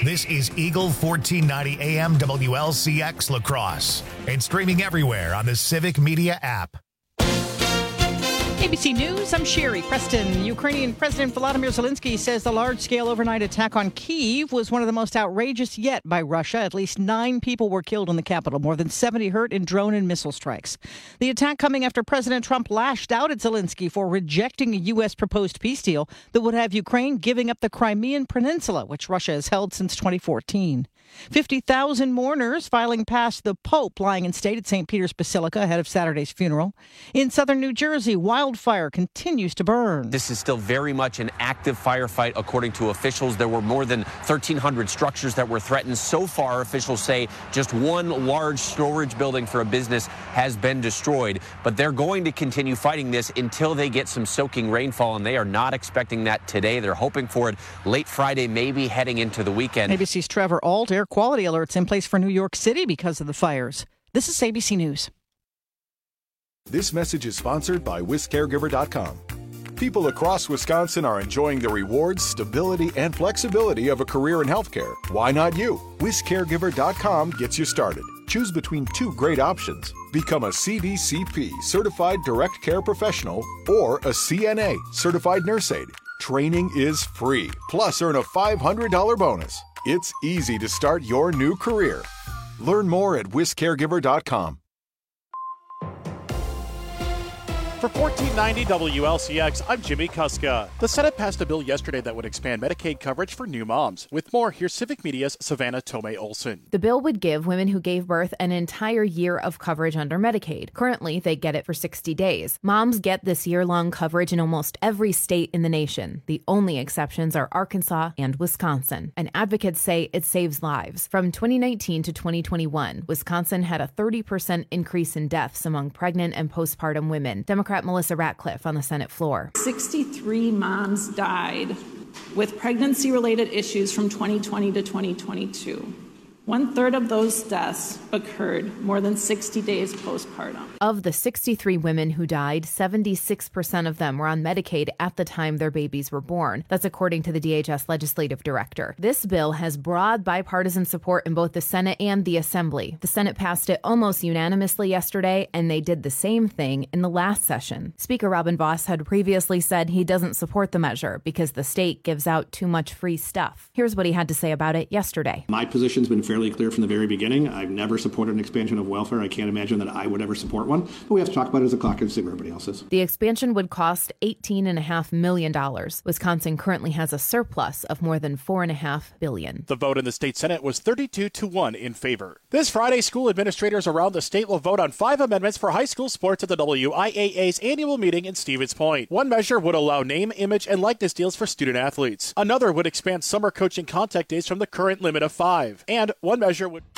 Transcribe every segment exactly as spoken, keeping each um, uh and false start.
This is Eagle fourteen ninety A M W L C X La Crosse and streaming everywhere on the Civic Media app. A B C News, I'm Sherry Preston. Ukrainian President Volodymyr Zelensky says the large-scale overnight attack on Kyiv was one of the most outrageous yet by Russia. At least nine people were killed in the capital, more than seventy hurt in drone and missile strikes. The attack coming after President Trump lashed out at Zelensky for rejecting a U S proposed peace deal that would have Ukraine giving up the Crimean Peninsula, which Russia has held since twenty fourteen. fifty thousand mourners filing past the Pope lying in state at Saint Peter's Basilica ahead of Saturday's funeral. In southern New Jersey, wildfire continues to burn. This is still very much an active firefight, according to officials. There were more than thirteen hundred structures that were threatened. So far, officials say just one large storage building for a business has been destroyed. But they're going to continue fighting this until they get some soaking rainfall, and they are not expecting that today. They're hoping for it late Friday, maybe heading into the weekend. A B C's Trevor Ault. Air quality alerts in place for New York City because of the fires. This is A B C News. This message is sponsored by Wis Caregiver dot com. People across Wisconsin are enjoying the rewards, stability, and flexibility of a career in healthcare. Why not you? Wis Caregiver dot com gets you started. Choose between two great options. Become a C D C P, Certified Direct Care Professional, or a C N A, Certified Nurse Aide. Training is free, plus earn a five hundred dollars bonus. It's easy to start your new career. Learn more at Wis Caregiver dot com. For fourteen ninety W L C X, I'm Jimmy Kuska. The Senate passed a bill yesterday that would expand Medicaid coverage for new moms. With more, here's Civic Media's Savannah Tomei Olson. The bill would give women who gave birth an entire year of coverage under Medicaid. Currently, they get it for sixty days. Moms get this year-long coverage in almost every state in the nation. The only exceptions are Arkansas and Wisconsin. And advocates say it saves lives. From twenty nineteen to twenty twenty-one, Wisconsin had a thirty percent increase in deaths among pregnant and postpartum women. Democrat Melissa Ratcliffe on the Senate floor. sixty-three moms died with pregnancy-related issues from twenty twenty to twenty twenty-two. One third of those deaths occurred more than sixty days postpartum. Of the sixty-three women who died, seventy-six percent of them were on Medicaid at the time their babies were born. That's according to the D H S legislative director. This bill has broad bipartisan support in both the Senate and the Assembly. The Senate passed it almost unanimously yesterday, and they did the same thing in the last session. Speaker Robin Vos had previously said he doesn't support the measure because the state gives out too much free stuff. Here's what he had to say about it yesterday. My position's been fairly clear from the very beginning. I've never supported an expansion of welfare. I can't imagine that I would ever support one. But we have to talk about it as a caucus, see what everybody else is. The expansion would cost eighteen point five million dollars. Wisconsin currently has a surplus of more than four point five billion dollars. The vote in the state Senate was thirty-two to one in favor. This Friday, school administrators around the state will vote on five amendments for high school sports at the W I A A's annual meeting in Stevens Point. One measure would allow name, image, and likeness deals for student athletes. Another would expand summer coaching contact days from the current limit of five. And one measure would...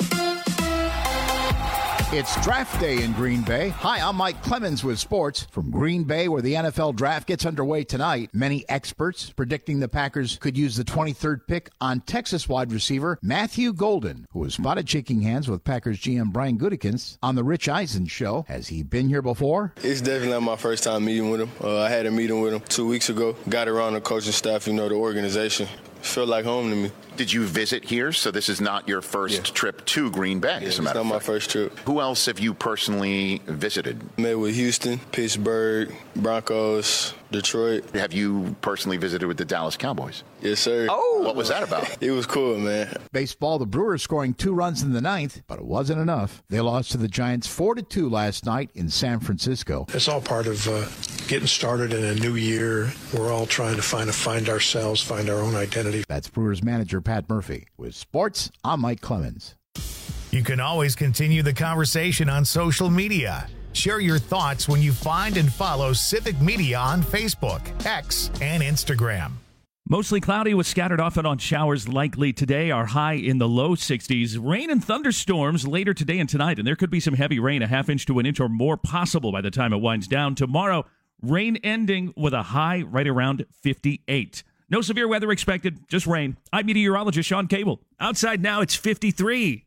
It's draft day in Green Bay. Hi, I'm Mike Clemens with sports from Green Bay, where the N F L draft gets underway tonight. Many experts predicting the Packers could use the twenty-third pick on Texas wide receiver Matthew Golden, who was spotted shaking hands with Packers G M Brian Gutekunst on the Rich Eisen show. Has he been here before? It's definitely not my first time meeting with him. Uh, I had a meeting with him two weeks ago. Got around the coaching staff, you know, the organization. Felt like home to me. Did you visit here? So this is not your first yeah. trip to Green Bay, yeah, as a matter it's not of my fact. first trip. Who else have you personally visited? Met with Houston, Pittsburgh, Broncos, Detroit. Have you personally visited with the Dallas Cowboys? Yes, sir. Oh! What was that about? It was cool, man. Baseball, the Brewers scoring two runs in the ninth, but it wasn't enough. They lost to the Giants four to two last night in San Francisco. It's all part of uh, getting started in a new year. We're all trying to find, find ourselves, find our own identity. That's Brewers manager Pat Murphy. With sports, I'm Mike Clemens. You can always continue the conversation on social media. Share your thoughts when you find and follow Civic Media on Facebook, X, and Instagram. Mostly cloudy with scattered off and on showers likely today. Our high in the low sixties. Rain and thunderstorms later today and tonight, and there could be some heavy rain, a half inch to an inch or more possible by the time it winds down. Tomorrow, rain ending with a high right around fifty-eight. No severe weather expected, just rain. I'm meteorologist Sean Cable. Outside now, it's fifty-three.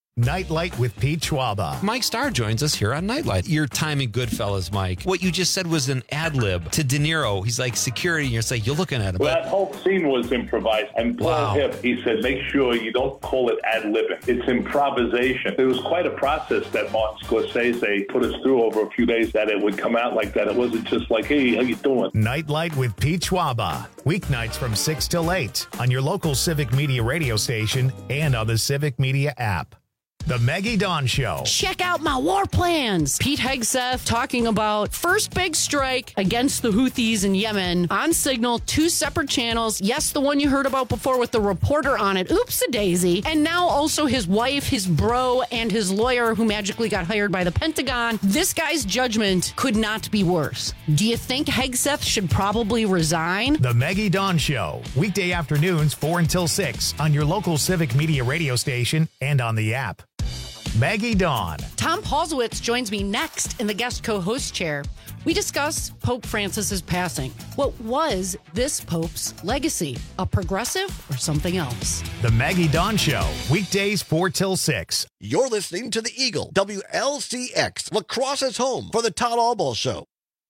Nightlight with Pete Schwaba. Mike Starr joins us here on Nightlight. Your time in Goodfellas, Mike. What you just said was an ad lib to De Niro. He's like security, and you're like, you're looking at him. Well, but... that whole scene was improvised. And Paul Wow. Hipp, he said, make sure you don't call it ad libbing. It's improvisation. It was quite a process that Martin Scorsese put us through over a few days that it would come out like that. It wasn't just like, hey, how you doing? Nightlight with Pete Schwaba. Weeknights from six till eight on your local Civic Media radio station and on the Civic Media app. The Maggie Dawn Show. Check out my war plans. Pete Hegseth talking about first big strike against the Houthis in Yemen on Signal, two separate channels. Yes, the one you heard about before with the reporter on it. Oops-a-daisy. And now also his wife, his bro, and his lawyer who magically got hired by the Pentagon. This guy's judgment could not be worse. Do you think Hegseth should probably resign? The Maggie Dawn Show. Weekday afternoons four until six on your local Civic Media radio station and on the app. Maggie Dawn. Tom Paulsowitz joins me next in the guest co-host chair. We discuss Pope Francis's passing. What was this Pope's legacy? A progressive or something else? The Maggie Dawn Show. Weekdays four till six. You're listening to the Eagle, W L C X, Lacrosse's home for the Todd Albaugh Show.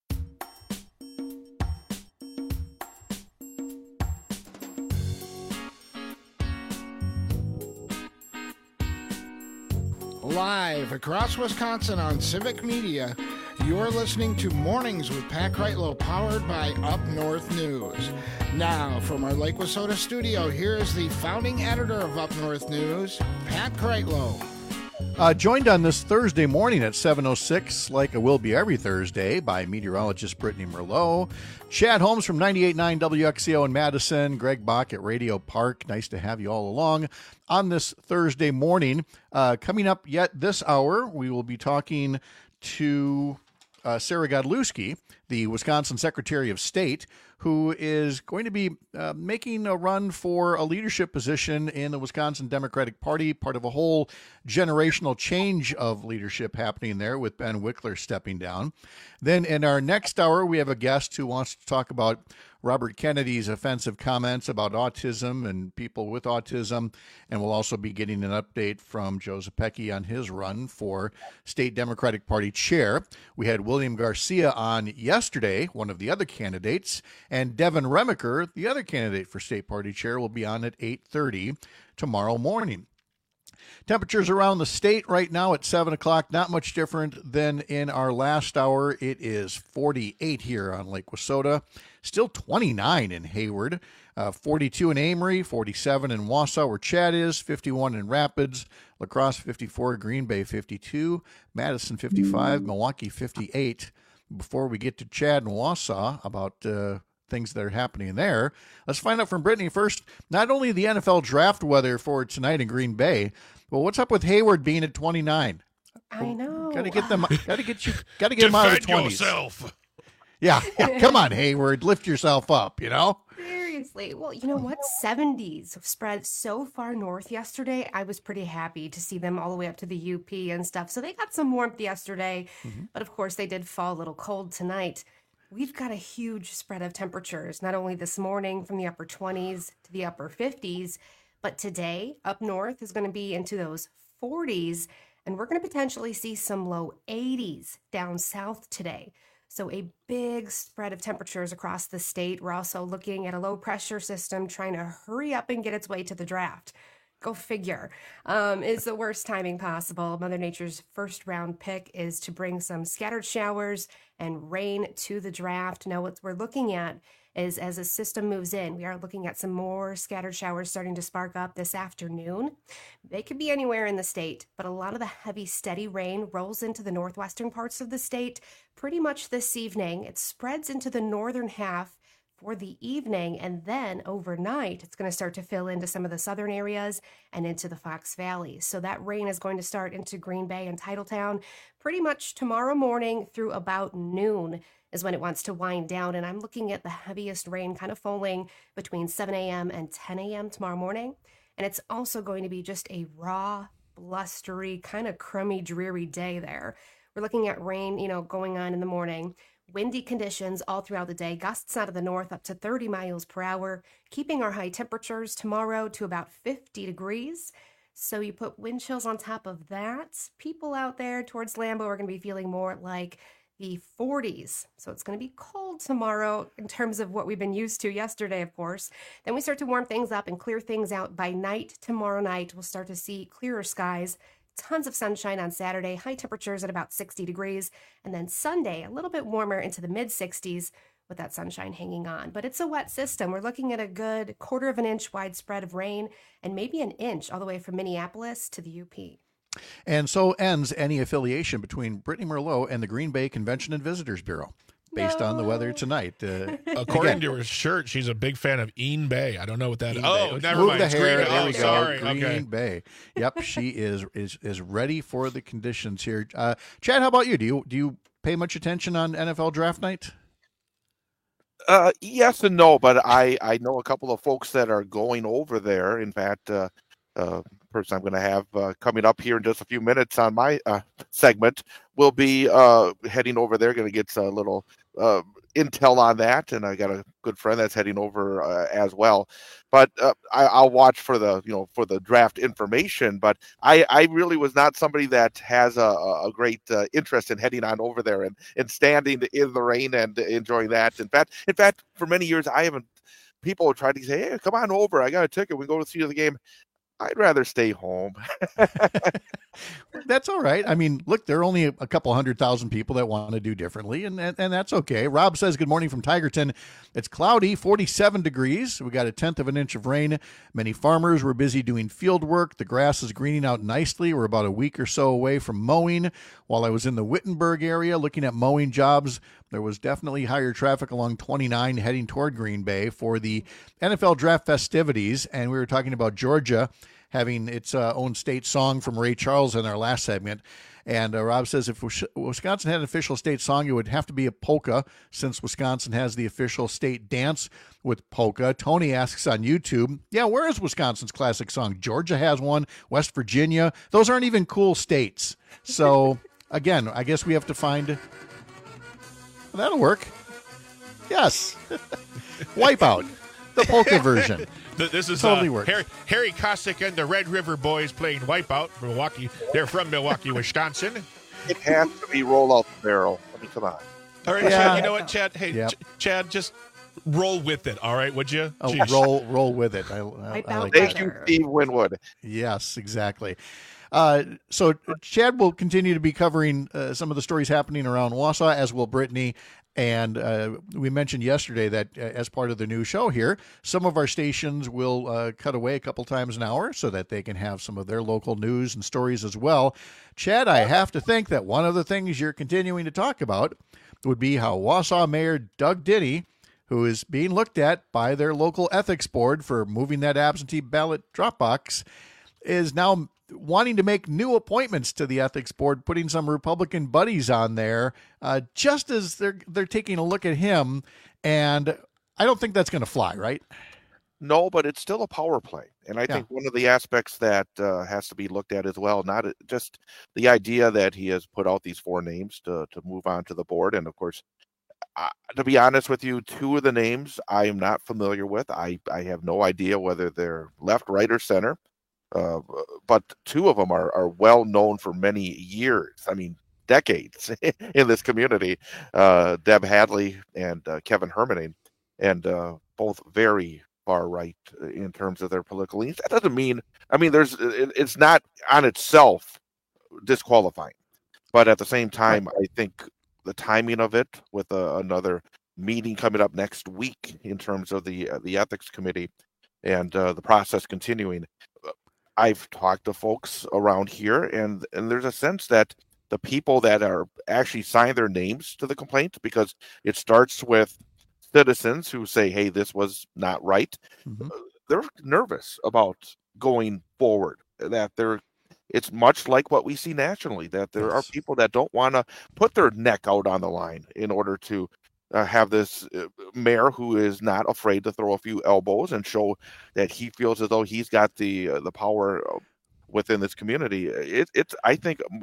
Live across Wisconsin on Civic Media, you're listening to Mornings with Pat Kreitlow, powered by Up North News. Now, from our Lake Wissota studio, here is the founding editor of Up North News, Pat Kreitlow. Uh, joined on this Thursday morning at seven oh six, like it will be every Thursday, by meteorologist Brittany Merlot, Chad Holmes from ninety-eight point nine W X C O in Madison, Greg Bach at Radio Park. Nice to have you all along on this Thursday morning. Uh, coming up yet this hour, we will be talking to uh, Sarah Godlewski, the Wisconsin Secretary of State, who is going to be uh, making a run for a leadership position in the Wisconsin Democratic Party, part of a whole generational change of leadership happening there with Ben Wickler stepping down. Then in our next hour, we have a guest who wants to talk about Robert Kennedy's offensive comments about autism and people with autism. And we'll also be getting an update from Joe Zepecki on his run for state Democratic Party chair. We had William Garcia on yesterday, one of the other candidates, and Devin Remiker, the other candidate for state party chair, will be on at eight thirty tomorrow morning. Temperatures around the state right now at seven o'clock, not much different than in our last hour. It is forty-eight here on Lake Wissota, still twenty-nine in Hayward, uh, forty-two in Amory, forty-seven in Wausau where Chad is, fifty-one in Rapids, La Crosse fifty-four, Green Bay fifty-two, Madison fifty-five, Milwaukee fifty-eight. Before we get to Chad and Wausau about uh, things that are happening there, let's find out from Brittany first, not only the N F L draft weather for tonight in Green Bay, but what's up with Hayward being at twenty-nine? I know. Got to get them. Got to get you. Got to get them out of the twenties. Yourself. Yeah, yeah. Come on, Hayward, lift yourself up. You know. Seriously. Well, you know what? seventies spread so far north yesterday. I was pretty happy to see them all the way up to the U P and stuff. So they got some warmth yesterday, mm-hmm. but of course they did fall a little cold tonight. We've got a huge spread of temperatures, not only this morning from the upper twenties to the upper fifties, but today up north is going to be into those forties, and we're going to potentially see some low eighties down south today. So a big spread of temperatures across the state. We're also looking at a low pressure system trying to hurry up and get its way to the draft. Go figure. Um, it's the worst timing possible. Mother Nature's first round pick is to bring some scattered showers and rain to the draft. Now, what we're looking at is as a system moves in, we are looking at some more scattered showers starting to spark up this afternoon. They could be anywhere in the state, but a lot of the heavy, steady rain rolls into the northwestern parts of the state pretty much this evening. It spreads into the northern half for the evening, and then overnight it's going to start to fill into some of the southern areas and into the Fox Valley. So that rain is going to start into Green Bay and Titletown pretty much tomorrow morning through about noon is when it wants to wind down. And I'm looking at the heaviest rain kind of falling between seven a.m. and ten a.m. tomorrow morning. And it's also going to be just a raw, blustery, kind of crummy, dreary day there. We're looking at rain, you know, going on in the morning. Windy conditions all throughout the day, gusts out of the north up to thirty miles per hour, keeping our high temperatures tomorrow to about fifty degrees. So you put wind chills on top of that. People out there towards Lambeau are going to be feeling more like the forties. So it's going to be cold tomorrow in terms of what we've been used to yesterday, of course. Then we start to warm things up and clear things out by night. Tomorrow night, we'll start to see clearer skies. Tons of sunshine on Saturday, high temperatures at about sixty degrees. And then Sunday, a little bit warmer into the mid sixties with that sunshine hanging on. But it's a wet system. We're looking at a good quarter of an inch widespread of rain and maybe an inch all the way from Minneapolis to the U P. And so ends any affiliation between Brittany Merlot and the Green Bay Convention and Visitors Bureau, based no. on the weather tonight. Uh, According again, to her shirt, she's a big fan of Ean Bay. I don't know what that is. Bay. Oh, never Move mind. the It's hair. Green There oh, we go. sorry. Green Okay. Bay. Yep, she is is is ready for the conditions here. Uh, Chad, how about you? Do you do you pay much attention on N F L Draft Night? Uh, yes and no, but I, I know a couple of folks that are going over there. In fact, uh, uh, person I'm going to have uh, coming up here in just a few minutes on my uh, segment will be uh, heading over there, going to get a little uh, intel on that, and I got a good friend that's heading over uh, as well. But uh, I, I'll watch for the you know for the draft information. But I, I really was not somebody that has a, a great uh, interest in heading on over there and, and standing in the rain and enjoying that. In fact, in fact, for many years I haven't. People tried to say, "Hey, come on over. I got a ticket. We go to see the game." I'd rather stay home. That's all right. I mean, look, there are only a couple hundred thousand people that want to do differently, and, and and that's okay. Rob says, good morning from Tigerton. It's cloudy, forty-seven degrees. We got a tenth of an inch of rain. Many farmers were busy doing field work. The grass is greening out nicely. We're about a week or so away from mowing. While I was in the Wittenberg area looking at mowing jobs, there was definitely higher traffic along twenty-nine heading toward Green Bay for the N F L draft festivities, and we were talking about Georgia having its uh, own state song from Ray Charles in our last segment. And uh, Rob says if Wisconsin had an official state song, it would have to be a polka, since Wisconsin has the official state dance with polka. Tony asks on YouTube, yeah, where is Wisconsin's classic song? Georgia has one, West Virginia. Those aren't even cool states. So, again, I guess we have to find... That'll work. Yes. Wipeout, the polka version. This is totally uh, works. Harry, Harry Kosick and the Red River Boys playing Wipeout from Milwaukee. They're from Milwaukee, Wisconsin. It has to be roll out the barrel. I mean, come on. All right, Yeah. Chad, you know what, Chad? Hey, Yep. Ch- Chad, just roll with it, all right, would you? Oh, Jeez. roll, roll with it. I, I, I like Thank that. you, Steve Winwood. Yes, exactly. Uh, so Chad will continue to be covering uh, some of the stories happening around Wausau, as will Brittany. And uh, we mentioned yesterday that uh, as part of the new show here, some of our stations will uh, cut away a couple times an hour so that they can have some of their local news and stories as well. Chad, I have to think that one of the things you're continuing to talk about would be how Wausau Mayor Doug Denny, who is being looked at by their local ethics board for moving that absentee ballot drop box, is now wanting to make new appointments to the ethics board, putting some Republican buddies on there, uh, just as they're they're taking a look at him. And I don't think that's going to fly, right? No, but it's still a power play. And I Yeah. think one of the aspects that uh, has to be looked at as well, not just the idea that he has put out these four names to, to move on to the board. And of course, uh, to be honest with you, two of the names I am not familiar with. I, I have no idea whether they're left, right, or center. Uh, but two of them are, are well known for many years. I mean, decades in this community. Uh, Deb Hadley and uh, Kevin Hermaning, and uh, both very far right in terms of their political leanings. That doesn't mean, I mean, there's it, it's not on itself disqualifying, but at the same time, I think the timing of it with uh, another meeting coming up next week in terms of the uh, the ethics committee and uh, the process continuing. I've talked to folks around here, and, and there's a sense that the people that are actually signed their names to the complaint, because it starts with citizens who say, hey, this was not right. Mm-hmm. They're nervous about going forward, that they're, it's much like what we see nationally, that there yes. are people that don't want to put their neck out on the line in order to Uh, have this uh, mayor who is not afraid to throw a few elbows and show that he feels as though he's got the uh, the power within this community. It, it's I think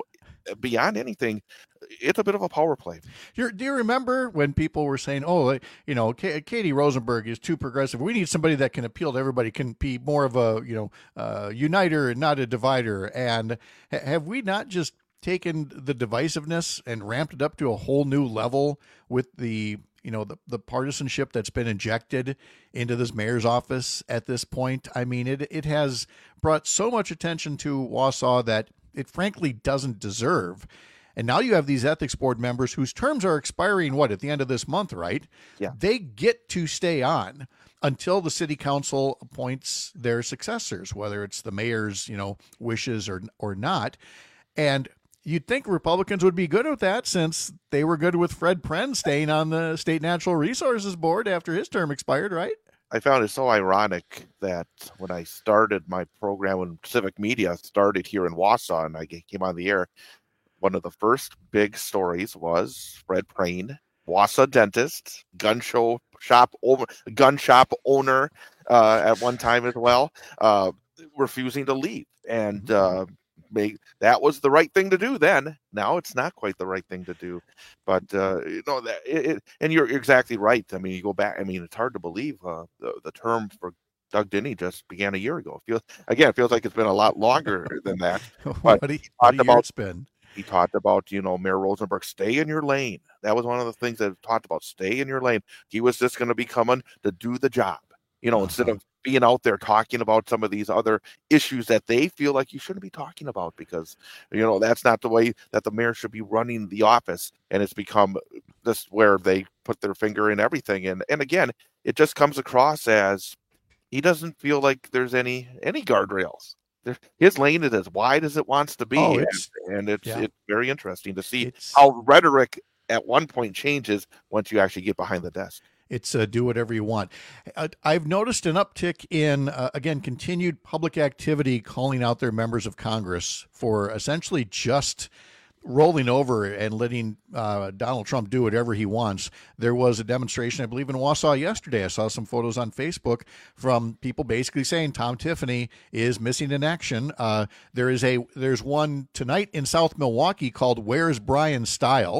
beyond anything, it's a bit of a power play. Do you remember when people were saying, oh, you know, K- Katie Rosenberg is too progressive. We need somebody that can appeal to everybody, can be more of a, you know, uh, uniter and not a divider. And ha- have we not just taken the divisiveness and ramped it up to a whole new level with the, you know, the, the partisanship that's been injected into this mayor's office at this point? I mean, it it has brought so much attention to Wausau that it frankly doesn't deserve. And now you have these ethics board members whose terms are expiring, what, at the end of this month, right? Yeah. They get to stay on until the city council appoints their successors, whether it's the mayor's, you know, wishes or or not. And you'd think Republicans would be good with that, since they were good with Fred Pren staying on the State Natural Resources Board after his term expired, right? I found it so ironic that when I started my program, when Civic Media started here in Wausau and I came on the air, one of the first big stories was Fred Pren, Wausau dentist, gun show shop, gun shop owner uh, at one time as well, uh, refusing to leave. And uh, make, that was the right thing to do then. Now it's not quite the right thing to do. But, uh, you know, that it, it, and you're, you're exactly right. I mean, you go back, I mean, it's hard to believe uh, the, the term for Doug Denny just began a year ago. It feels, again, it feels like it's been a lot longer than that. But what a, he what talked a about, it's been. He talked about, you know, Mayor Rosenberg, stay in your lane. That was one of the things that he talked about, stay in your lane. He was just going to be coming to do the job, you know, uh-huh. instead of being out there talking about some of these other issues that they feel like you shouldn't be talking about, because, you know, that's not the way that the mayor should be running the office. And it's become this where they put their finger in everything. And, and again, it just comes across as he doesn't feel like there's any, any guardrails. His lane is as wide as it wants to be, oh, it's, and, and it's yeah. it's very interesting to see it's, how rhetoric at one point changes once you actually get behind the desk. It's uh, do whatever you want. Uh, I've noticed an uptick in, uh, again, continued public activity calling out their members of Congress for essentially just rolling over and letting uh, Donald Trump do whatever he wants. There was a demonstration, I believe, in Wausau yesterday. I saw some photos on Facebook from people basically saying Tom Tiffany is missing in action. Uh, there is a there's one tonight in South Milwaukee called "Where's Brian Style?"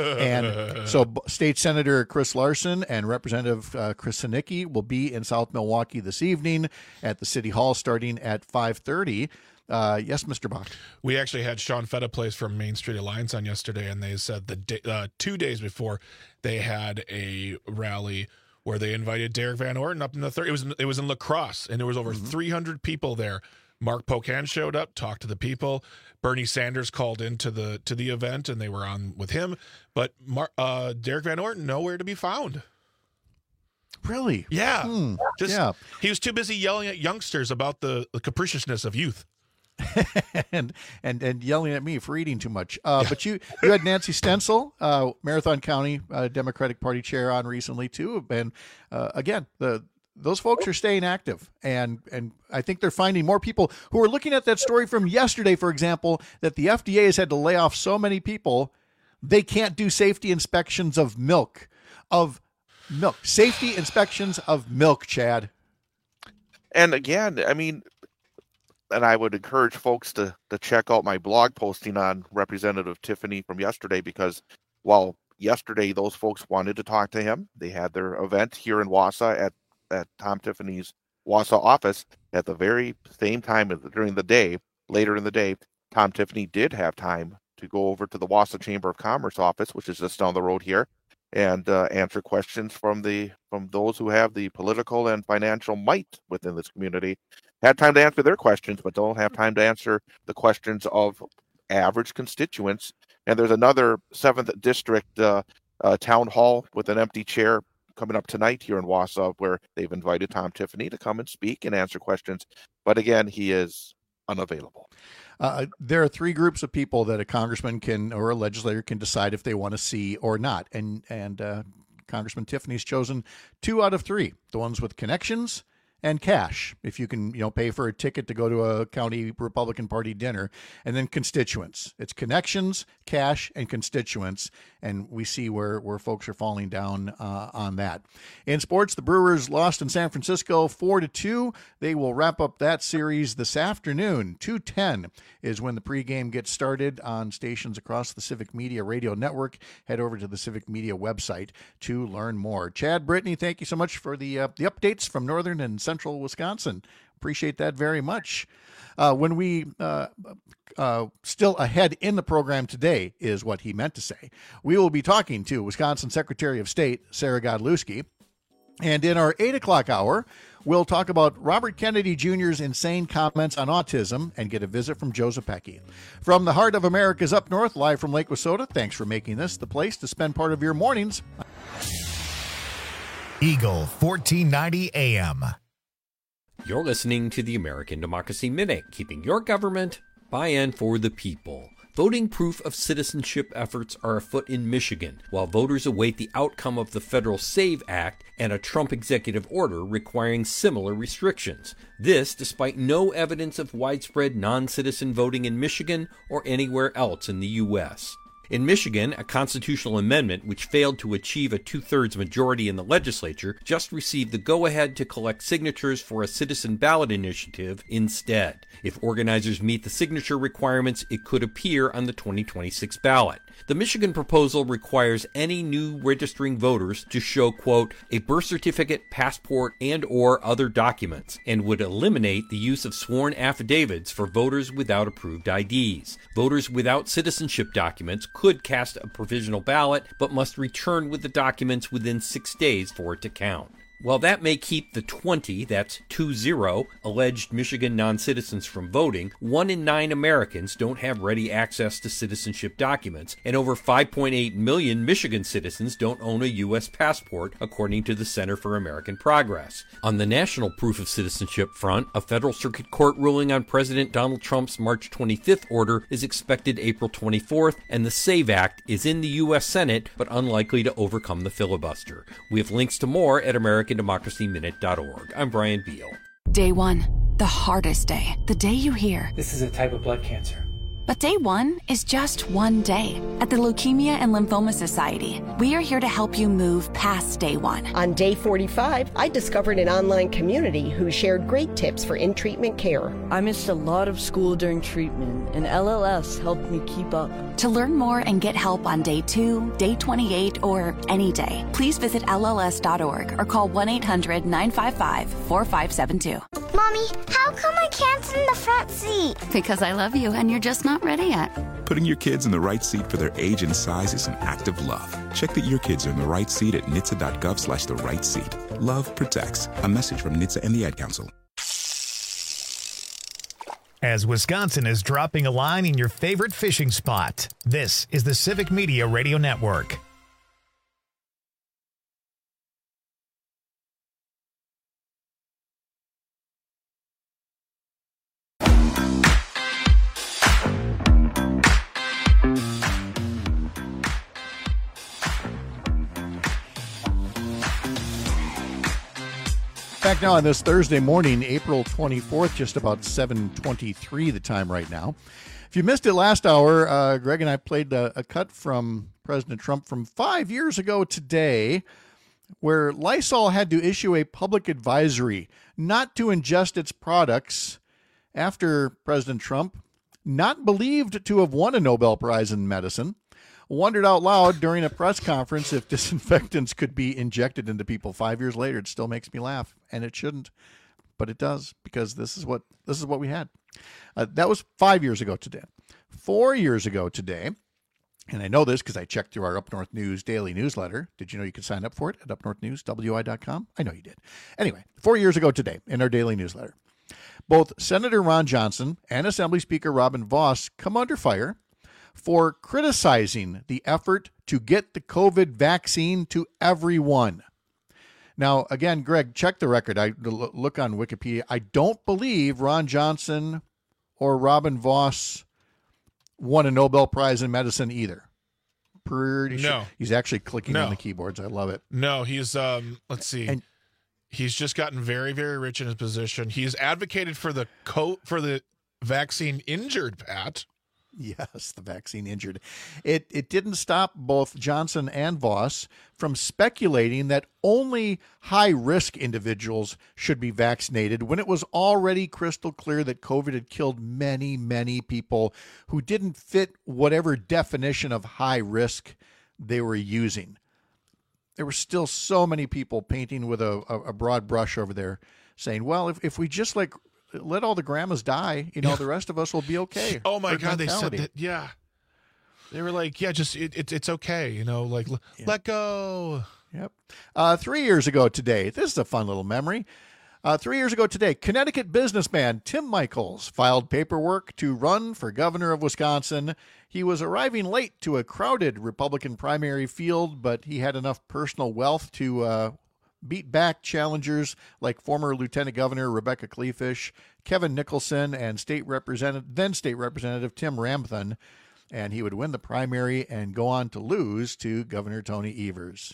And so State Senator Chris Larson and Representative uh, Chris Sinicki will be in South Milwaukee this evening at the City Hall starting at five thirty. Uh, yes, Mister Bach. We actually had Sean Fettaplace from Main Street Alliance on yesterday, and they said the day, uh, two days before they had a rally where they invited Derek Van Orton up in the third. It was it was in La Crosse, and there was over mm-hmm. three hundred people there. Mark Pocan showed up, talked to the people. Bernie Sanders called into the to the event, and they were on with him. But Mar- uh, Derek Van Orton nowhere to be found. Really? Yeah. Hmm. Just yeah. He was too busy yelling at youngsters about the, the capriciousness of youth. and and and yelling at me for eating too much. Uh, yeah. But you you had Nancy Stencil, uh, Marathon County uh, Democratic Party chair, on recently too. And uh, again, the those folks are staying active, and and I think they're finding more people who are looking at that story from yesterday, for example, that the F D A has had to lay off so many people they can't do safety inspections of milk, of milk, safety inspections of milk, Chad. And again, I mean. And I would encourage folks to, to check out my blog posting on Representative Tiffany from yesterday, because while yesterday those folks wanted to talk to him, they had their event here in Wausau at, at Tom Tiffany's Wausau office at the very same time during the day. Later in the day, Tom Tiffany did have time to go over to the Wausau Chamber of Commerce office, which is just down the road here, and uh, answer questions from the from those who have the political and financial might within this community. Had time to answer their questions, but don't have time to answer the questions of average constituents. And there's another seventh District uh, uh, town hall with an empty chair coming up tonight here in Wausau, where they've invited Tom Tiffany to come and speak and answer questions. But again, he is unavailable. Uh, there are three groups of people that a congressman can or a legislator can decide if they want to see or not. And, and uh, Congressman Tiffany's chosen two out of three, the ones with connections and cash, if you can, you know, pay for a ticket to go to a county Republican Party dinner, and then constituents. It's connections, cash, and constituents, and we see where, where folks are falling down uh, on that. In sports, the Brewers lost in San Francisco four to two. They will wrap up that series this afternoon. two ten is when the pregame gets started on stations across the Civic Media Radio Network. Head over to the Civic Media website to learn more. Chad, Brittany, thank you so much for the uh, the updates from northern and central Wisconsin. Appreciate that very much. Uh, when we uh, uh, still ahead in the program today is what he meant to say. We will be talking to Wisconsin Secretary of State Sarah Godlewski. And in our eight o'clock hour, we'll talk about Robert Kennedy Junior's insane comments on autism and get a visit from Joe Zepecki. From the heart of America's up north, live from Lake Wissota, thanks for making this the place to spend part of your mornings. Eagle fourteen ninety A M. You're listening to the American Democracy Minute, keeping your government by and for the people. Voting proof of citizenship efforts are afoot in Michigan, while voters await the outcome of the federal SAVE Act and a Trump executive order requiring similar restrictions. This despite no evidence of widespread non-citizen voting in Michigan or anywhere else in the U S. In Michigan, a constitutional amendment which failed to achieve a two-thirds majority in the legislature just received the go-ahead to collect signatures for a citizen ballot initiative instead. If organizers meet the signature requirements, it could appear on the twenty twenty-six ballot. The Michigan proposal requires any new registering voters to show, quote, a birth certificate, passport, and or other documents, and would eliminate the use of sworn affidavits for voters without approved I Ds. Voters without citizenship documents could cast a provisional ballot, but must return with the documents within six days for it to count. While that may keep the twenty, that's two zero, alleged Michigan non-citizens from voting, one in nine Americans don't have ready access to citizenship documents, and over five point eight million Michigan citizens don't own a U S passport, according to the Center for American Progress. On the national proof of citizenship front, a federal circuit court ruling on President Donald Trump's March twenty-fifth order is expected April twenty-fourth, and the SAVE Act is in the U S Senate, but unlikely to overcome the filibuster. We have links to more at American Democracy Minute dot org. I'm Brian Beal. Day one, the hardest day. The day you hear, this is a type of blood cancer. But day one is just one day. At the Leukemia and Lymphoma Society, we are here to help you move past day one. On day forty-five, I discovered an online community who shared great tips for in-treatment care. I missed a lot of school during treatment, and L L S helped me keep up. To learn more and get help on day two, day twenty-eight, or any day, please visit L L S dot org or call one eight hundred nine five five four five seven two. Mommy, how come I can't sit in the front seat? Because I love you and you're just not ready yet. Putting your kids in the right seat for their age and size is an act of love. Check that your kids are in the right seat at N H T S A dot gov slash the right seat. Love protects. A message from N H T S A and the Ad Council. As Wisconsin is dropping a line in your favorite fishing spot, this is the Civic Media Radio Network. Back now on this Thursday morning, April twenty-fourth, just about seven twenty-three the time right now. If you missed it last hour, uh, Greg and I played a, a cut from President Trump from five years ago today, where Lysol had to issue a public advisory not to ingest its products after President Trump, not believed to have won a Nobel Prize in medicine, wondered out loud during a press conference if disinfectants could be injected into people. Five years later, it still makes me laugh, and it shouldn't, but it does, because this is what this is what we had. Uh, that was five years ago today. Four years ago today, and I know this because I checked through our Up North News daily newsletter. Did you know you could sign up for it at up north news w i dot com? I know you did. Anyway, four years ago today in our daily newsletter, both Senator Ron Johnson and Assembly Speaker Robin Vos come under fire for criticizing the effort to get the COVID vaccine to everyone. Now, again, Greg, check the record. I look on Wikipedia. I don't believe Ron Johnson or Robin Vos won a Nobel Prize in medicine either. Pretty no. sure. He's actually clicking no. on the keyboards. I love it. No, he's, um, let's see. And He's just gotten very, very rich in his position. He's advocated for the co- for the vaccine injured, Pat. Yes, the vaccine injured. It it didn't stop both Johnson and Voss from speculating that only high-risk individuals should be vaccinated when it was already crystal clear that COVID had killed many, many people who didn't fit whatever definition of high risk they were using. There were still so many people painting with a, a, a broad brush over there saying, well, if, if we just like let all the grandmas die, you know, yeah. the rest of us will be okay. Oh my God, mentality. They said that. Yeah. They were like, yeah, just, it, it, it's okay. You know, like yeah. let go. Yep. Uh, three years ago today, this is a fun little memory. Uh, three years ago today, Connecticut businessman Tim Michels filed paperwork to run for governor of Wisconsin. He was arriving late to a crowded Republican primary field, but he had enough personal wealth to uh, beat back challengers like former Lieutenant Governor Rebecca Kleefisch, Kevin Nicholson, and state representative, then State Representative Tim Ramthun, and he would win the primary and go on to lose to Governor Tony Evers.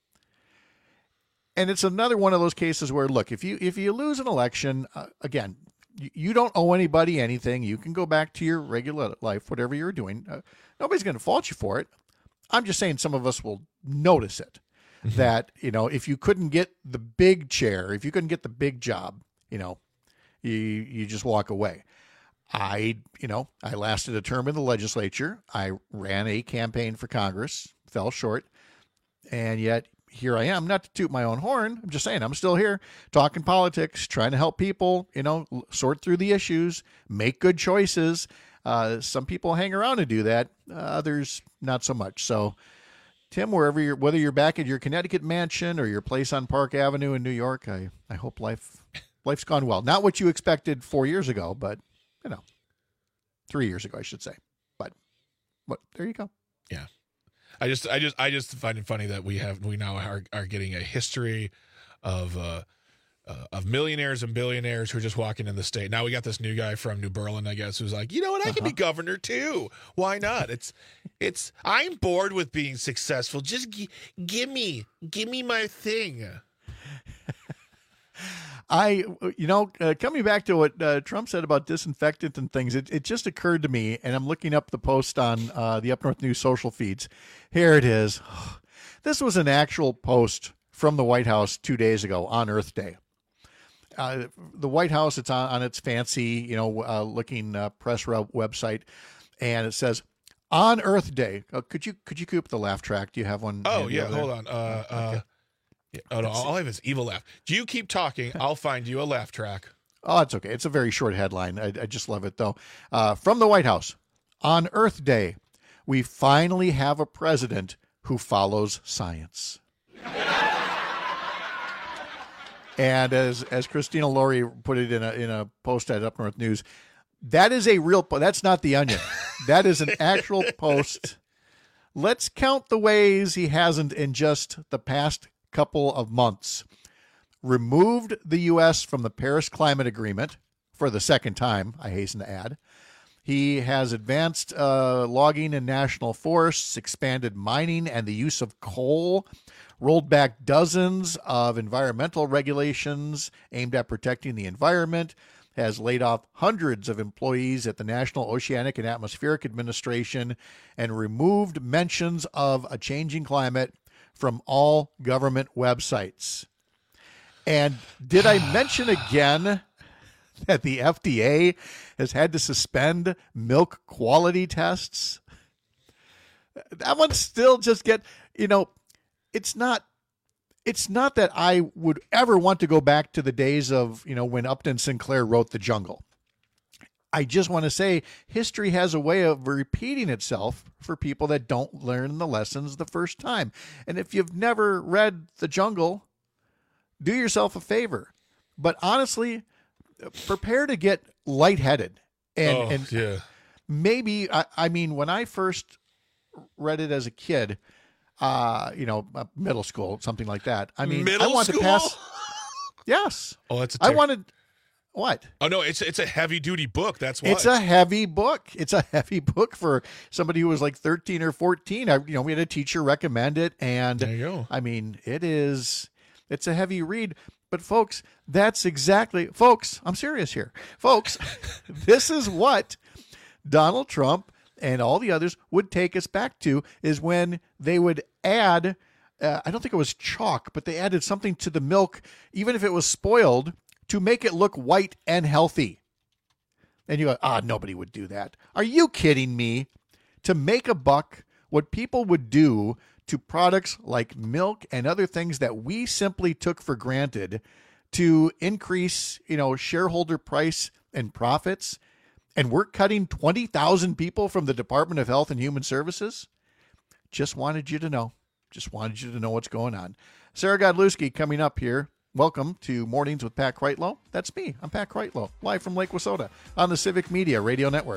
And it's another one of those cases where, look, if you if you lose an election, uh, again, you, you don't owe anybody anything. You can go back to your regular life, whatever you're doing. Uh, nobody's going to fault you for it. I'm just saying some of us will notice it. Mm-hmm. That, you know, if you couldn't get the big chair, if you couldn't get the big job, you know, you you just walk away. I, you know, I lasted a term in the legislature. I ran a campaign for Congress, fell short, and yet here I am, not to toot my own horn. I'm just saying I'm still here talking politics, trying to help people, you know, sort through the issues, make good choices. Uh, some people hang around and do that. Uh, others, not so much. So, Tim, wherever you're, whether you're back at your Connecticut mansion or your place on Park Avenue in New York, I, I hope life life's gone well. Not what you expected four years ago, but, you know, three years ago, I should say. But, but there you go. Yeah. I just, I just, I just find it funny that we have, we now are, are getting a history of, uh, uh, of millionaires and billionaires who are just walking in the state. Now we got this new guy from New Berlin, I guess, who's like, you know what, I can uh-huh. be governor too. Why not? It's, it's. I'm bored with being successful. Just g- give me, give me my thing. I, you know, uh, coming back to what uh, Trump said about disinfectant and things, it, it just occurred to me, and I'm looking up the post on uh, the Up North News social feeds. Here it is. This was an actual post from the White House two days ago on Earth Day. Uh, the White House, it's on, on its fancy, you know, uh, looking uh, press rep website, and it says, on Earth Day. Uh, could you could you cue up the laugh track? Do you have one? Oh, yeah, hold on. Uh, uh, okay. Yeah. Oh, no, all I have is evil laugh. Do you keep talking? I'll find you a laugh track. Oh, it's okay. It's a very short headline. I, I just love it, though. Uh, from the White House, on Earth Day, we finally have a president who follows science. And as as Christina Laurie put it in a in a post at Up North News, that is a real po- that's not the Onion. That is an actual post. Let's count the ways he hasn't in just the past couple of months removed the U S from the Paris Climate Agreement for the second time, I hasten to add. He has advanced uh, logging in national forests, expanded mining and the use of coal, rolled back dozens of environmental regulations aimed at protecting the environment, has laid off hundreds of employees at the National Oceanic and Atmospheric Administration, and removed mentions of a changing climate from all government websites. And did I mention again that the F D A has had to suspend milk quality tests? That one still just get, you know, it's not, it's not that I would ever want to go back to the days of, you know, when Upton Sinclair wrote The Jungle. I just want to say history has a way of repeating itself for people that don't learn the lessons the first time. And if you've never read The Jungle, do yourself a favor. But honestly, prepare to get lightheaded. And, oh, and yeah. maybe, I, I mean, when I first read it as a kid, uh, you know, middle school, something like that. I mean, middle I wanted school? to pass. Yes. Oh, that's a I ter- wanted. What? Oh, no, it's it's a heavy-duty book. That's why. It's a heavy book. It's a heavy book for somebody who was like thirteen or fourteen. I, you know, we had a teacher recommend it. And there you go. I mean, it is, it's a heavy read. But, folks, that's exactly, folks, I'm serious here. Folks, this is what Donald Trump and all the others would take us back to, is when they would add, uh, I don't think it was chalk, but they added something to the milk, even if it was spoiled, to make it look white and healthy. And you go, ah, nobody would do that. Are you kidding me? To make a buck, what people would do to products like milk and other things that we simply took for granted to increase, you know, shareholder price and profits, and we're cutting twenty thousand people from the Department of Health and Human Services? Just wanted you to know. Just wanted you to know what's going on. Sarah Godlewski coming up here. Welcome to Mornings with Pat Kreitlow. That's me. I'm Pat Kreitlow, live from Lake Wissota on the Civic Media Radio Network.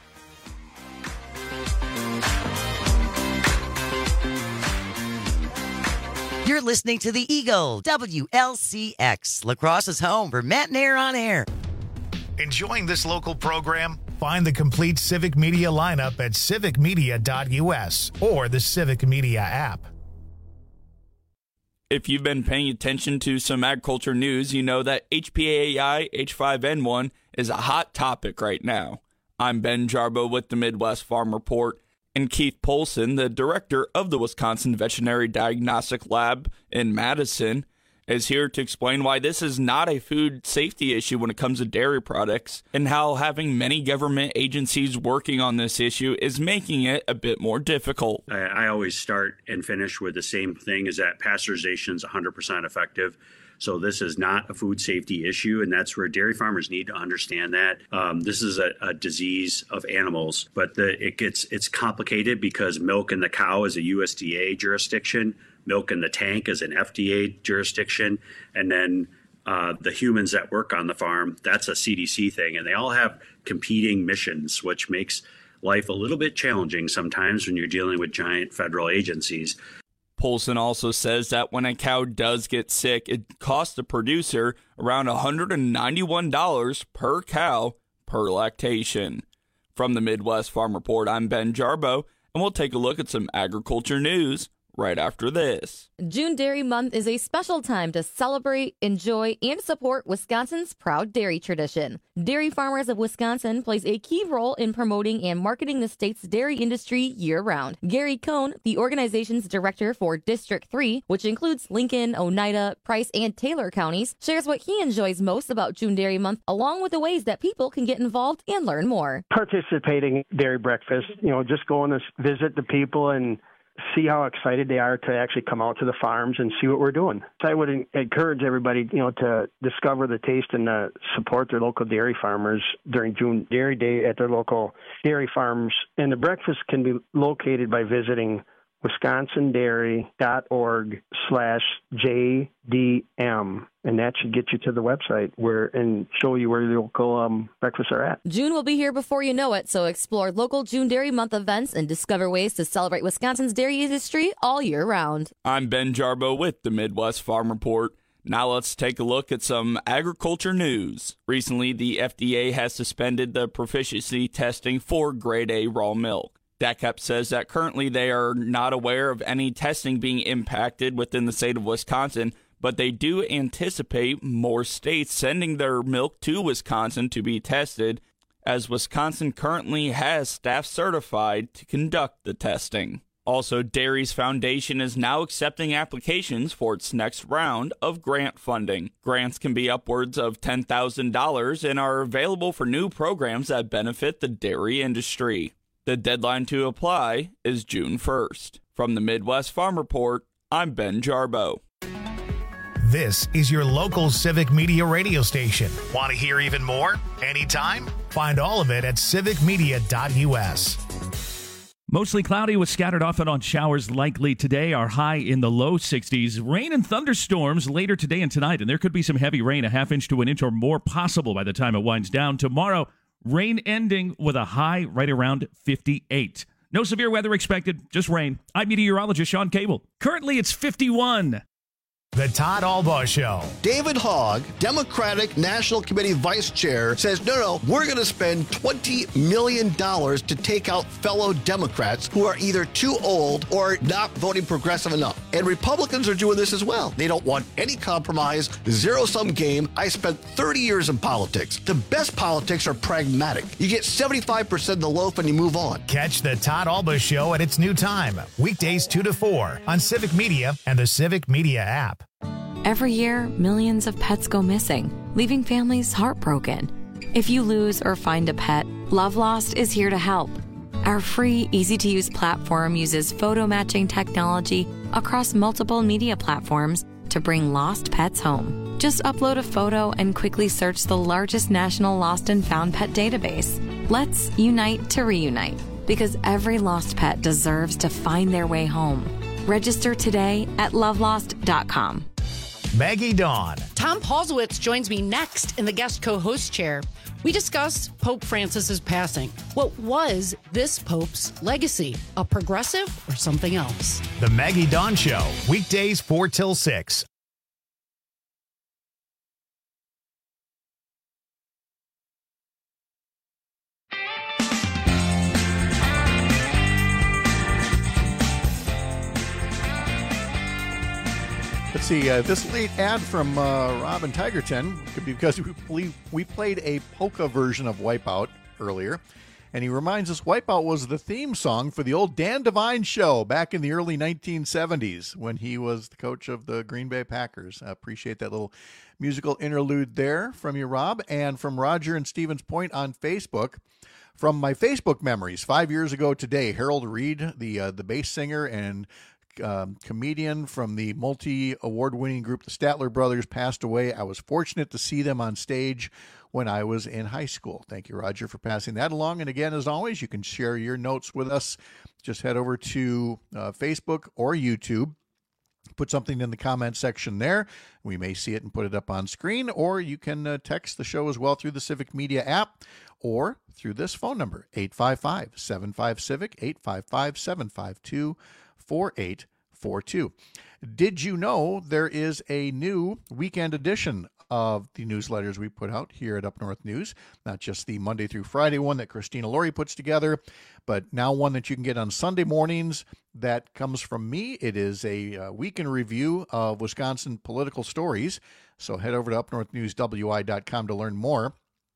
You're listening to The Eagle, W L C X, La Crosse's home for Matt and Air on Air. Enjoying this local program? Find the complete Civic Media lineup at civic media dot U S or the Civic Media app. If you've been paying attention to some agriculture news, you know that H P A I H five N one is a hot topic right now. I'm Ben Jarbo with the Midwest Farm Report. And Keith Polson, the director of the Wisconsin Veterinary Diagnostic Lab in Madison, is here to explain why this is not a food safety issue when it comes to dairy products, and how having many government agencies working on this issue is making it a bit more difficult. I, I always start and finish with the same thing, is that pasteurization is one hundred percent effective. So this is not a food safety issue, and that's where dairy farmers need to understand that. Um, this is a, a disease of animals, but the, it gets it's complicated because milk in the cow is a U S D A jurisdiction, milk in the tank is an F D A jurisdiction, and then uh, the humans that work on the farm, that's a C D C thing, and they all have competing missions, which makes life a little bit challenging sometimes when you're dealing with giant federal agencies. Polson also says that when a cow does get sick, it costs the producer around one hundred ninety-one dollars per cow per lactation. From the Midwest Farm Report, I'm Ben Jarbo, and we'll take a look at some agriculture news right after this. June Dairy Month is a special time to celebrate, enjoy, and support Wisconsin's proud dairy tradition. Dairy Farmers of Wisconsin plays a key role in promoting and marketing the state's dairy industry year-round. Gary Cohn, the organization's director for District three, which includes Lincoln, Oneida, Price, and Taylor counties, shares what he enjoys most about June Dairy Month, along with the ways that people can get involved and learn more. Participating in dairy breakfast, you know, just going to visit the people and see how excited they are to actually come out to the farms and see what we're doing. So I would encourage everybody, you know, to discover the taste and uh, support their local dairy farmers during June Dairy Day at their local dairy farms. And the breakfast can be located by visiting wisconsin dairy dot org slash J D M. And that should get you to the website where and show you where the local um, breakfasts are at. June will be here before you know it, so explore local June Dairy Month events and discover ways to celebrate Wisconsin's dairy industry all year round. I'm Ben Jarbo with the Midwest Farm Report. Now let's take a look at some agriculture news. Recently, the F D A has suspended the proficiency testing for grade A raw milk. D A C E P says that currently they are not aware of any testing being impacted within the state of Wisconsin, but they do anticipate more states sending their milk to Wisconsin to be tested, as Wisconsin currently has staff certified to conduct the testing. Also, Dairies Foundation is now accepting applications for its next round of grant funding. Grants can be upwards of ten thousand dollars and are available for new programs that benefit the dairy industry. The deadline to apply is June first. From the Midwest Farm Report, I'm Ben Jarbo. This is your local Civic Media radio station. Want to hear even more? Anytime? Find all of it at civic media dot U S. Mostly cloudy with scattered off and on showers likely today. Our high in the low sixties. Rain and thunderstorms later today and tonight, and there could be some heavy rain, a half inch to an inch or more possible by the time it winds down. Tomorrow, rain ending with a high right around fifty-eight. No severe weather expected, just rain. I'm meteorologist Sean Cable. Currently, it's fifty-one. The Todd Albaugh Show. David Hogg, Democratic National Committee Vice Chair, says, no, no, we're going to spend twenty million dollars to take out fellow Democrats who are either too old or not voting progressive enough. And Republicans are doing this as well. They don't want any compromise, zero-sum game. I spent thirty years in politics. The best politics are pragmatic. You get seventy-five percent of the loaf and you move on. Catch the Todd Albaugh Show at its new time, weekdays two to four on Civic Media and the Civic Media app. Every year, millions of pets go missing, leaving families heartbroken. If you lose or find a pet, Love Lost is here to help. Our free, easy-to-use platform uses photo matching technology across multiple media platforms to bring lost pets home. Just upload a photo and quickly search the largest national lost and found pet database. Let's unite to reunite, because every lost pet deserves to find their way home. Register today at love lost dot com. Maggie Dawn. Tom Paulsowitz joins me next in the guest co-host chair. We discuss Pope Francis's passing. What was this Pope's legacy? A progressive or something else? The Maggie Dawn Show, weekdays four till six. Let's see, uh, this late ad from uh, Robin Tigerton could be because we, we played a polka version of Wipeout earlier, and he reminds us Wipeout was the theme song for the old Dan Devine show back in the early nineteen seventies when he was the coach of the Green Bay Packers. I appreciate that little musical interlude there from you, Rob, and from Roger and Stevens Point on Facebook. From my Facebook memories, five years ago today, Harold Reed, the uh, the bass singer and Um, comedian from the multi-award-winning group, the Statler Brothers, passed away. I was fortunate to see them on stage when I was in high school. Thank you, Roger, for passing that along. And again, as always, you can share your notes with us. Just head over to uh, Facebook or YouTube. Put something in the comment section there. We may see it and put it up on screen, or you can uh, text the show as well through the Civic Media app or through this phone number, eight five five, seven five, CIVIC, eight five five, seven five two, four eight four two. Did you know there is a new weekend edition of the newsletters we put out here at Up North News? Not just the Monday through Friday one that Christina Laurie puts together, but now one that you can get on Sunday mornings that comes from me. It is a uh, weekend review of Wisconsin political stories. So head over to up north news w i dot com to learn more.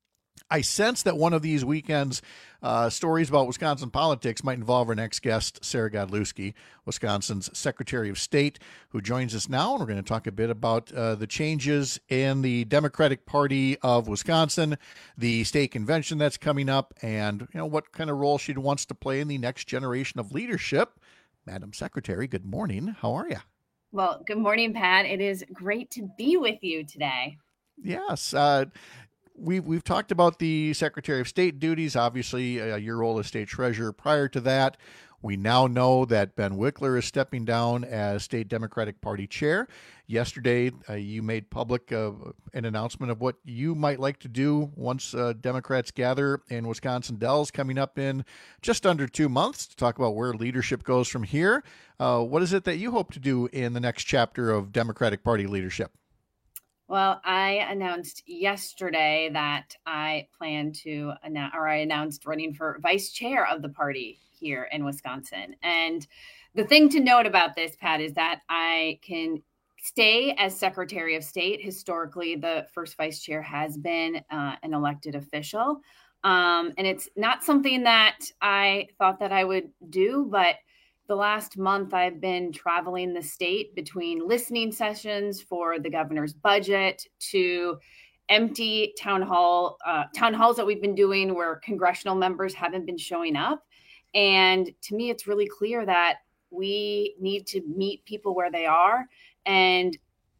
I sense that one of these weekends uh, stories about Wisconsin politics might involve our next guest, Sarah Godlewski, Wisconsin's Secretary of State, who joins us now. And we're going to talk a bit about uh, the changes in the Democratic Party of Wisconsin, the state convention that's coming up, and you know what kind of role she wants to play in the next generation of leadership. Madam Secretary, good morning. How are you? Well, good morning, Pat. It is great to be with you today. Yes. Uh, We've, we've talked about the Secretary of State duties, obviously uh, your role as state treasurer. Prior to that, we now know that Ben Wickler is stepping down as state Democratic Party chair. Yesterday, uh, you made public uh, an announcement of what you might like to do once uh, Democrats gather in Wisconsin Dells coming up in just under two months to talk about where leadership goes from here. Uh, what is it that you hope to do in the next chapter of Democratic Party leadership? Well, I announced yesterday that I plan to announce, or I announced running for vice chair of the party here in Wisconsin. And the thing to note about this, Pat, is that I can stay as Secretary of State. Historically, the first vice chair has been uh, an elected official. Um, and it's not something that I thought that I would do, but the last month, I've been traveling the state between listening sessions for the governor's budget to empty town hall uh, town halls that we've been doing where congressional members haven't been showing up. And to me, it's really clear that we need to meet people where they are and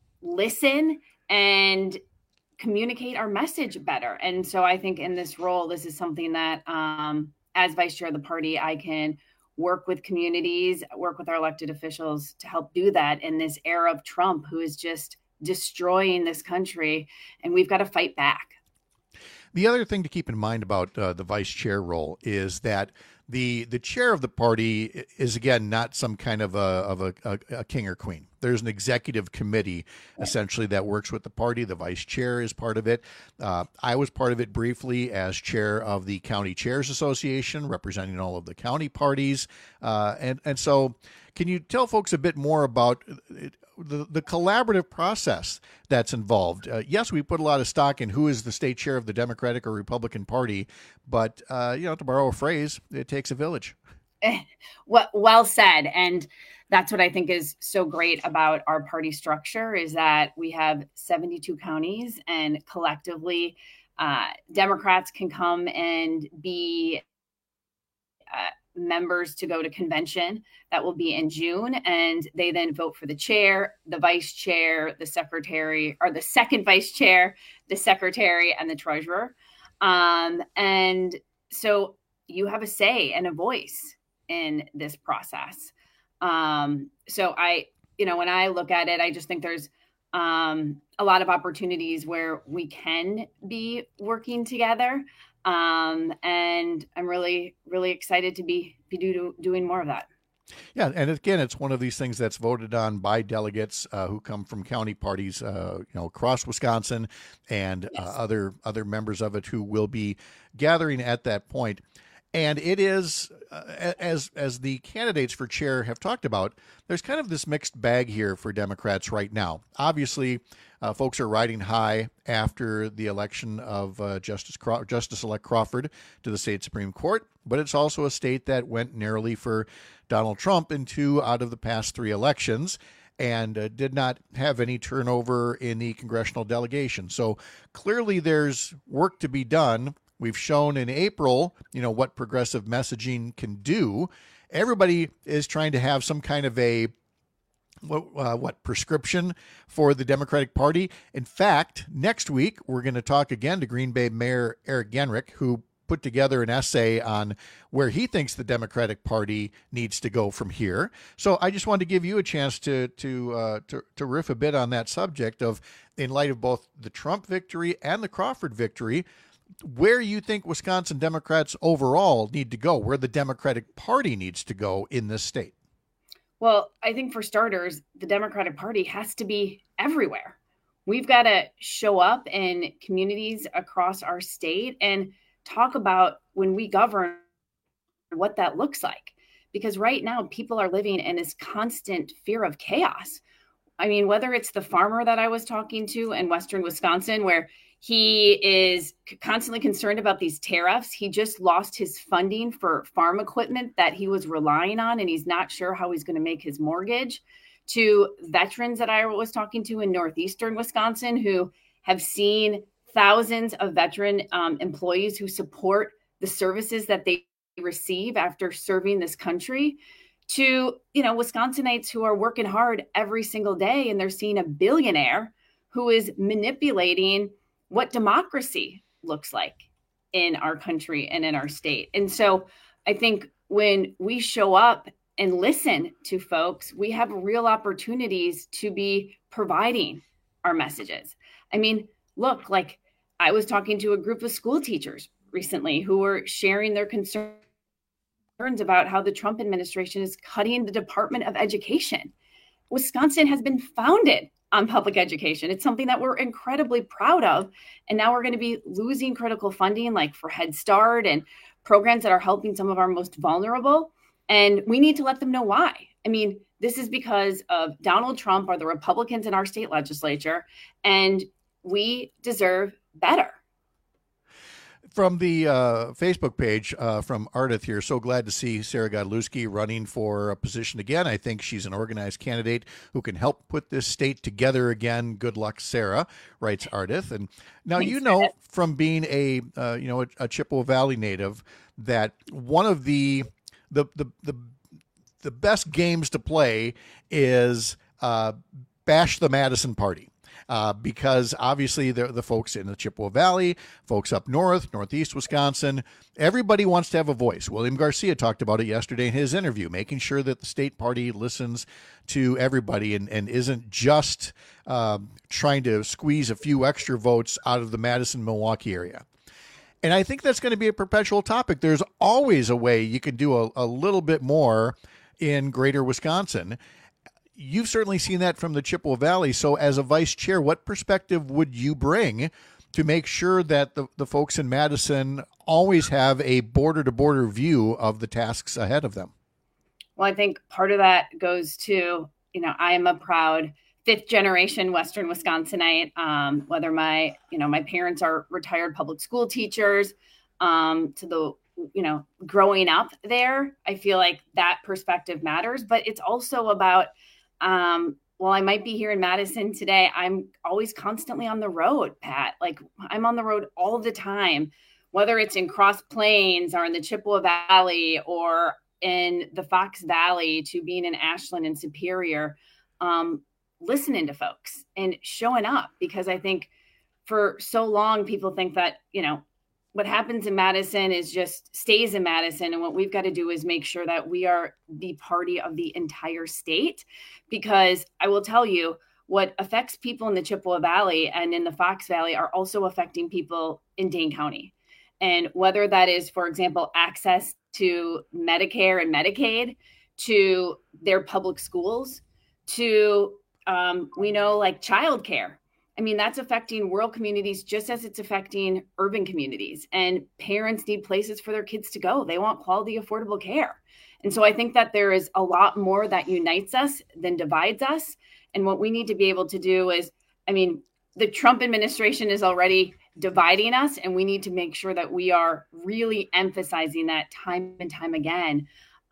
listen and communicate our message better. And so I think in this role, this is something that um, as vice chair of the party, I can work with communities, work with our elected officials to help do that in this era of Trump, who is just destroying this country, and we've got to fight back. The other thing to keep in mind about uh, the vice chair role is that the the chair of the party is, again, not some kind of a of a, a, a king or queen. There's an executive committee essentially that works with the party. The vice chair is part of it. Uh, I was part of it briefly as chair of the County Chairs Association, representing all of the county parties. Uh, and and so, can you tell folks a bit more about the, the collaborative process that's involved? Uh, yes, we put a lot of stock in who is the state chair of the Democratic or Republican Party, but uh, you know, to borrow a phrase, it takes a village. Well, well said. And that's what I think is so great about our party structure is that we have seventy-two counties, and collectively uh, Democrats can come and be uh, members to go to convention that will be in June, and they then vote for the chair, the vice chair, the secretary, or the second vice chair, the secretary, and the treasurer. Um, and so you have a say and a voice in this process. Um, so I, you know, when I look at it, I just think there's um, a lot of opportunities where we can be working together. Um, and I'm really, really excited to be, be do, doing more of that. Yeah, and again, it's one of these things that's voted on by delegates uh, who come from county parties, uh, you know, across Wisconsin, and yes. uh, other other members of it who will be gathering at that point. And it is, uh, as as the candidates for chair have talked about, there's kind of this mixed bag here for Democrats right now. Obviously, uh, folks are riding high after the election of uh, Justice Craw- Justice-elect Crawford to the state Supreme Court, but it's also a state that went narrowly for Donald Trump in two out of the past three elections, and uh, did not have any turnover in the congressional delegation. So clearly there's work to be done. We've shown in April, you know, what progressive messaging can do. Everybody is trying to have some kind of a what, uh, what prescription for the Democratic Party. In fact, next week, we're going to talk again to Green Bay Mayor Eric Genrich, who put together an essay on where he thinks the Democratic Party needs to go from here. So I just wanted to give you a chance to to uh, to, to riff a bit on that subject of, in light of both the Trump victory and the Crawford victory, where you think Wisconsin Democrats overall need to go, where the Democratic Party needs to go in this state. Well, I think for starters, the Democratic Party has to be everywhere. We've got to show up in communities across our state and talk about when we govern what that looks like. Because right now, people are living in this constant fear of chaos. I mean, whether it's the farmer that I was talking to in Western Wisconsin, where he is constantly concerned about these tariffs. He just lost his funding for farm equipment that he was relying on, and he's not sure how he's going to make his mortgage. To veterans that I was talking to in northeastern Wisconsin who have seen thousands of veteran um, employees who support the services that they receive after serving this country. To, you know, Wisconsinites who are working hard every single day, and they're seeing a billionaire who is manipulating what democracy looks like in our country and in our state. And so I think when we show up and listen to folks, we have real opportunities to be providing our messages. I mean, look, like I was talking to a group of school teachers recently who were sharing their concerns about how the Trump administration is cutting the Department of Education. Wisconsin has been founded on public education. It's something that we're incredibly proud of. And now we're going to be losing critical funding like for Head Start and programs that are helping some of our most vulnerable. And we need to let them know why. I mean, this is because of Donald Trump or the Republicans in our state legislature, and we deserve better. From the uh, Facebook page uh, from Ardith here, so glad to see Sarah Godlewski running for a position again. I think she's an organized candidate who can help put this state together again. Good luck, Sarah, writes Ardith. And now, Thanks, you know, Ardith. From being a uh, you know a, a Chippewa Valley native, that one of the the the the, the best games to play is uh, bash the Madison Party. Uh, because obviously the, the folks in the Chippewa Valley, folks up north, northeast Wisconsin, everybody wants to have a voice. William Garcia talked about it yesterday in his interview, making sure that the state party listens to everybody and, and isn't just um, trying to squeeze a few extra votes out of the Madison-Milwaukee area. And I think that's going to be a perpetual topic. There's always a way you can do a, a little bit more in greater Wisconsin. You've certainly seen that from the Chippewa Valley. So as a vice chair, what perspective would you bring to make sure that the, the folks in Madison always have a border-to-border view of the tasks ahead of them? Well, I think part of that goes to, you know, I am a proud fifth generation Western Wisconsinite, um, whether my, you know, my parents are retired public school teachers, um, to the, you know, growing up there, I feel like that perspective matters, but it's also about, um, well, I might be here in Madison today. I'm always constantly on the road, Pat. Like I'm on the road all the time, whether it's in Cross Plains or in the Chippewa Valley or in the Fox Valley to being in Ashland and Superior, um, listening to folks and showing up, because I think for so long people think that, you know, what happens in Madison is just stays in Madison. And what we've got to do is make sure that we are the party of the entire state, because I will tell you what affects people in the Chippewa Valley and in the Fox Valley are also affecting people in Dane County. And whether that is, for example, access to Medicare and Medicaid, to their public schools, to Um, we know like childcare. I mean, that's affecting rural communities just as it's affecting urban communities. And parents need places for their kids to go. They want quality, affordable care. And so I think that there is a lot more that unites us than divides us. And what we need to be able to do is, I mean, the Trump administration is already dividing us, and we need to make sure that we are really emphasizing that time and time again.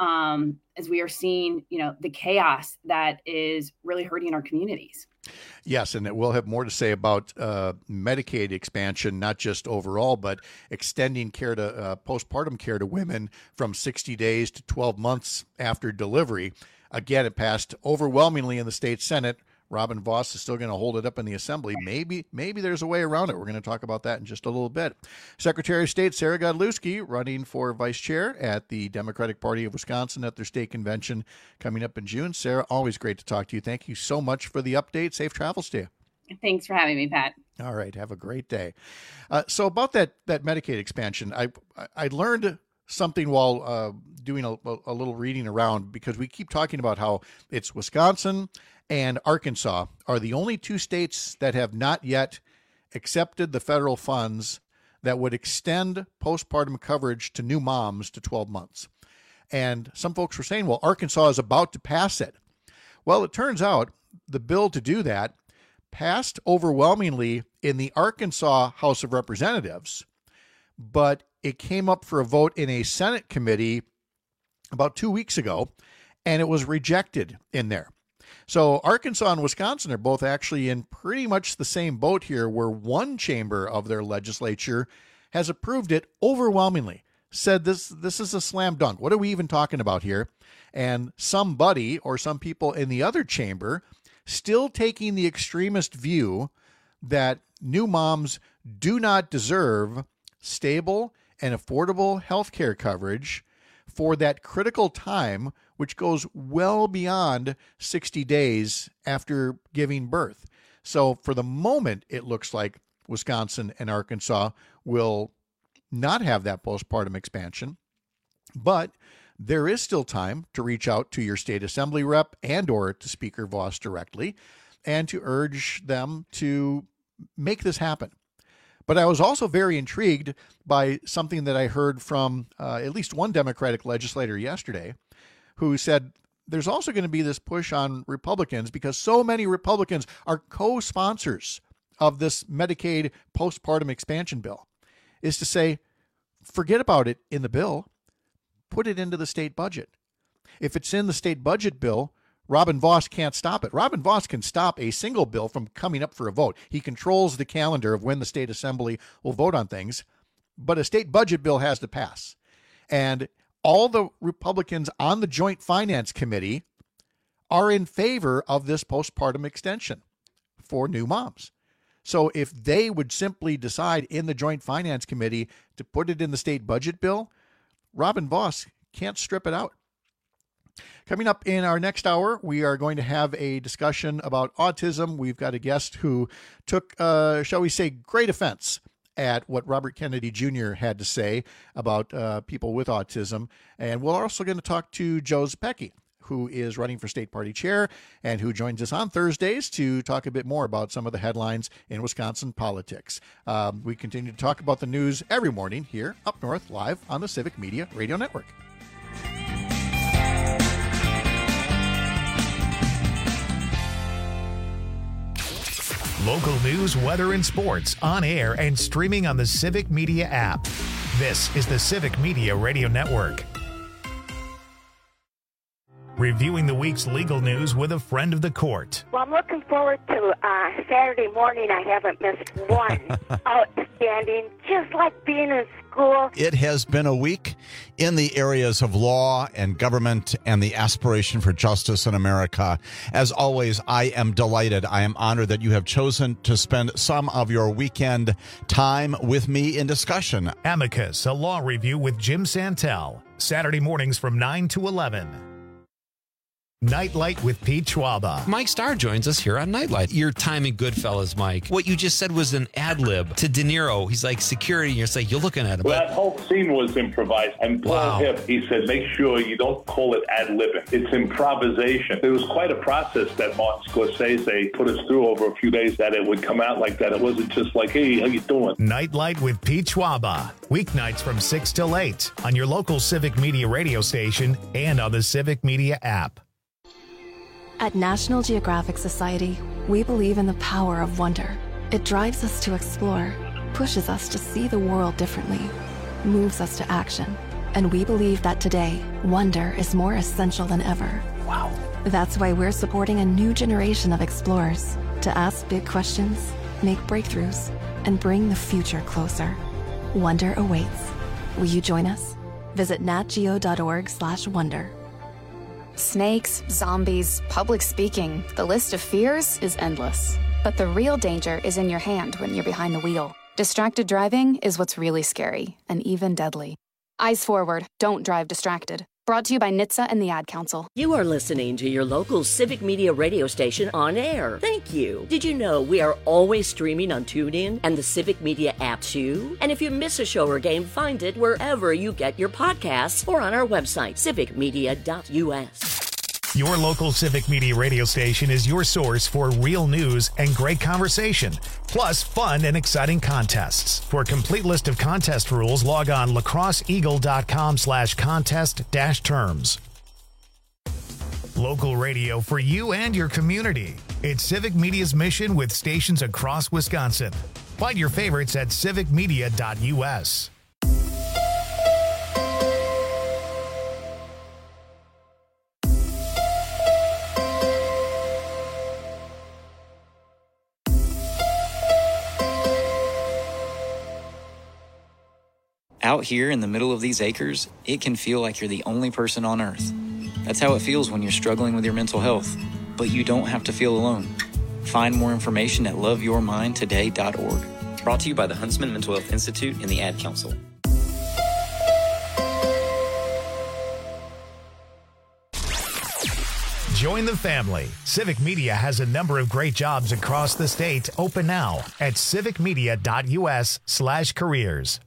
Um, as we are seeing, you know, the chaos that is really hurting our communities. Yes, and we'll have more to say about uh, Medicaid expansion, not just overall, but extending care to uh, postpartum care to women from sixty days to twelve months after delivery. Again, it passed overwhelmingly in the state Senate. Robin Vos is still going to hold it up in the Assembly. Maybe maybe there's a way around it. We're going to talk about that in just a little bit. Secretary of State Sarah Godlewski running for vice chair at the Democratic Party of Wisconsin at their state convention coming up in June. Sarah, always great to talk to you. Thank you so much for the update. Safe travels to you. Thanks for having me, Pat. All right. Have a great day. Uh, so about that that Medicaid expansion, I I learned something while uh, doing a, a little reading around, because we keep talking about how it's Wisconsin and Arkansas are the only two states that have not yet accepted the federal funds that would extend postpartum coverage to new moms to twelve months. And some folks were saying, well, Arkansas is about to pass it. Well, it turns out the bill to do that passed overwhelmingly in the Arkansas House of Representatives, but it came up for a vote in a Senate committee about two weeks ago, and it was rejected in there. So Arkansas and Wisconsin are both actually in pretty much the same boat here, where one chamber of their legislature has approved it overwhelmingly, said this this is a slam dunk. What are we even talking about here? And somebody or some people in the other chamber still taking the extremist view that new moms do not deserve stable and affordable health care coverage for that critical time, which goes well beyond sixty days after giving birth. So for the moment, it looks like Wisconsin and Arkansas will not have that postpartum expansion, but there is still time to reach out to your state assembly rep and or to Speaker Vos directly and to urge them to make this happen. But I was also very intrigued by something that I heard from uh, at least one Democratic legislator yesterday, who said there's also going to be this push on Republicans, because so many Republicans are co-sponsors of this Medicaid postpartum expansion bill, is to say, forget about it in the bill, put it into the state budget. If it's in the state budget bill, Robin Vos can't stop it. Robin Vos can stop a single bill from coming up for a vote. He controls the calendar of when the state assembly will vote on things, but a state budget bill has to pass. And all the Republicans on the Joint Finance Committee are in favor of this postpartum extension for new moms. So if they would simply decide in the Joint Finance Committee to put it in the state budget bill, Robin Vos can't strip it out. Coming up in our next hour, we are going to have a discussion about autism. We've got a guest who took, uh, shall we say, great offense at what Robert Kennedy Junior had to say about uh, people with autism. And we're also going to talk to Joe Zepecki, who is running for state party chair and who joins us on Thursdays to talk a bit more about some of the headlines in Wisconsin politics. Um, we continue to talk about the news every morning here up north, live on the Civic Media Radio Network. Local news, weather, and sports on air and streaming on the Civic Media app. This is the Civic Media Radio Network. Reviewing the week's legal news with a friend of the court. Well, I'm looking forward to uh, Saturday morning. I haven't missed one. Outstanding, just like being in school. It has been a week in the areas of law and government and the aspiration for justice in America. As always, I am delighted. I am honored that you have chosen to spend some of your weekend time with me in discussion. Amicus, a law review with Jim Santel. Saturday mornings from nine to eleven. Nightlight with Pete Schwaba. Mike Starr joins us here on Nightlight. Your timing, Goodfellas, Mike. What you just said was an ad lib to De Niro. He's like security, and you're like, you're looking at him. Well, that whole scene was improvised. And Paul Wow. Hip, he said, make sure you don't call it ad libbing. It's improvisation. It was quite a process that Martin Scorsese put us through over a few days that it would come out like that. It wasn't just like, hey, how you doing? Nightlight with Pete Schwaba. Weeknights from six till eight on your local Civic Media radio station and on the Civic Media app. At National Geographic Society, we believe in the power of wonder. It drives us to explore, pushes us to see the world differently, moves us to action. And we believe that today, wonder is more essential than ever. Wow. That's why we're supporting a new generation of explorers to ask big questions, make breakthroughs, and bring the future closer. Wonder awaits. Will you join us? Visit natgeo.org slash wonder. Snakes, zombies, public speaking, the list of fears is endless. But the real danger is in your hand when you're behind the wheel. Distracted driving is what's really scary and even deadly. Eyes forward, don't drive distracted. Brought to you by N H T S A and the Ad Council. You are listening to your local Civic Media radio station on air. Thank you. Did you know we are always streaming on TuneIn and the Civic Media app too? And if you miss a show or game, find it wherever you get your podcasts or on our website, civic media dot U S. Your local Civic Media radio station is your source for real news and great conversation, plus fun and exciting contests. For a complete list of contest rules, log on lacrosseeagle.com slash contest dash terms. Local radio for you and your community. It's Civic Media's mission with stations across Wisconsin. Find your favorites at civic media dot U S. Out here in the middle of these acres, it can feel like you're the only person on Earth. That's how it feels when you're struggling with your mental health. But you don't have to feel alone. Find more information at love your mind today dot org. Brought to you by the Huntsman Mental Health Institute and the Ad Council. Join the family. Civic Media has a number of great jobs across the state open now at civic media dot U S slash careers.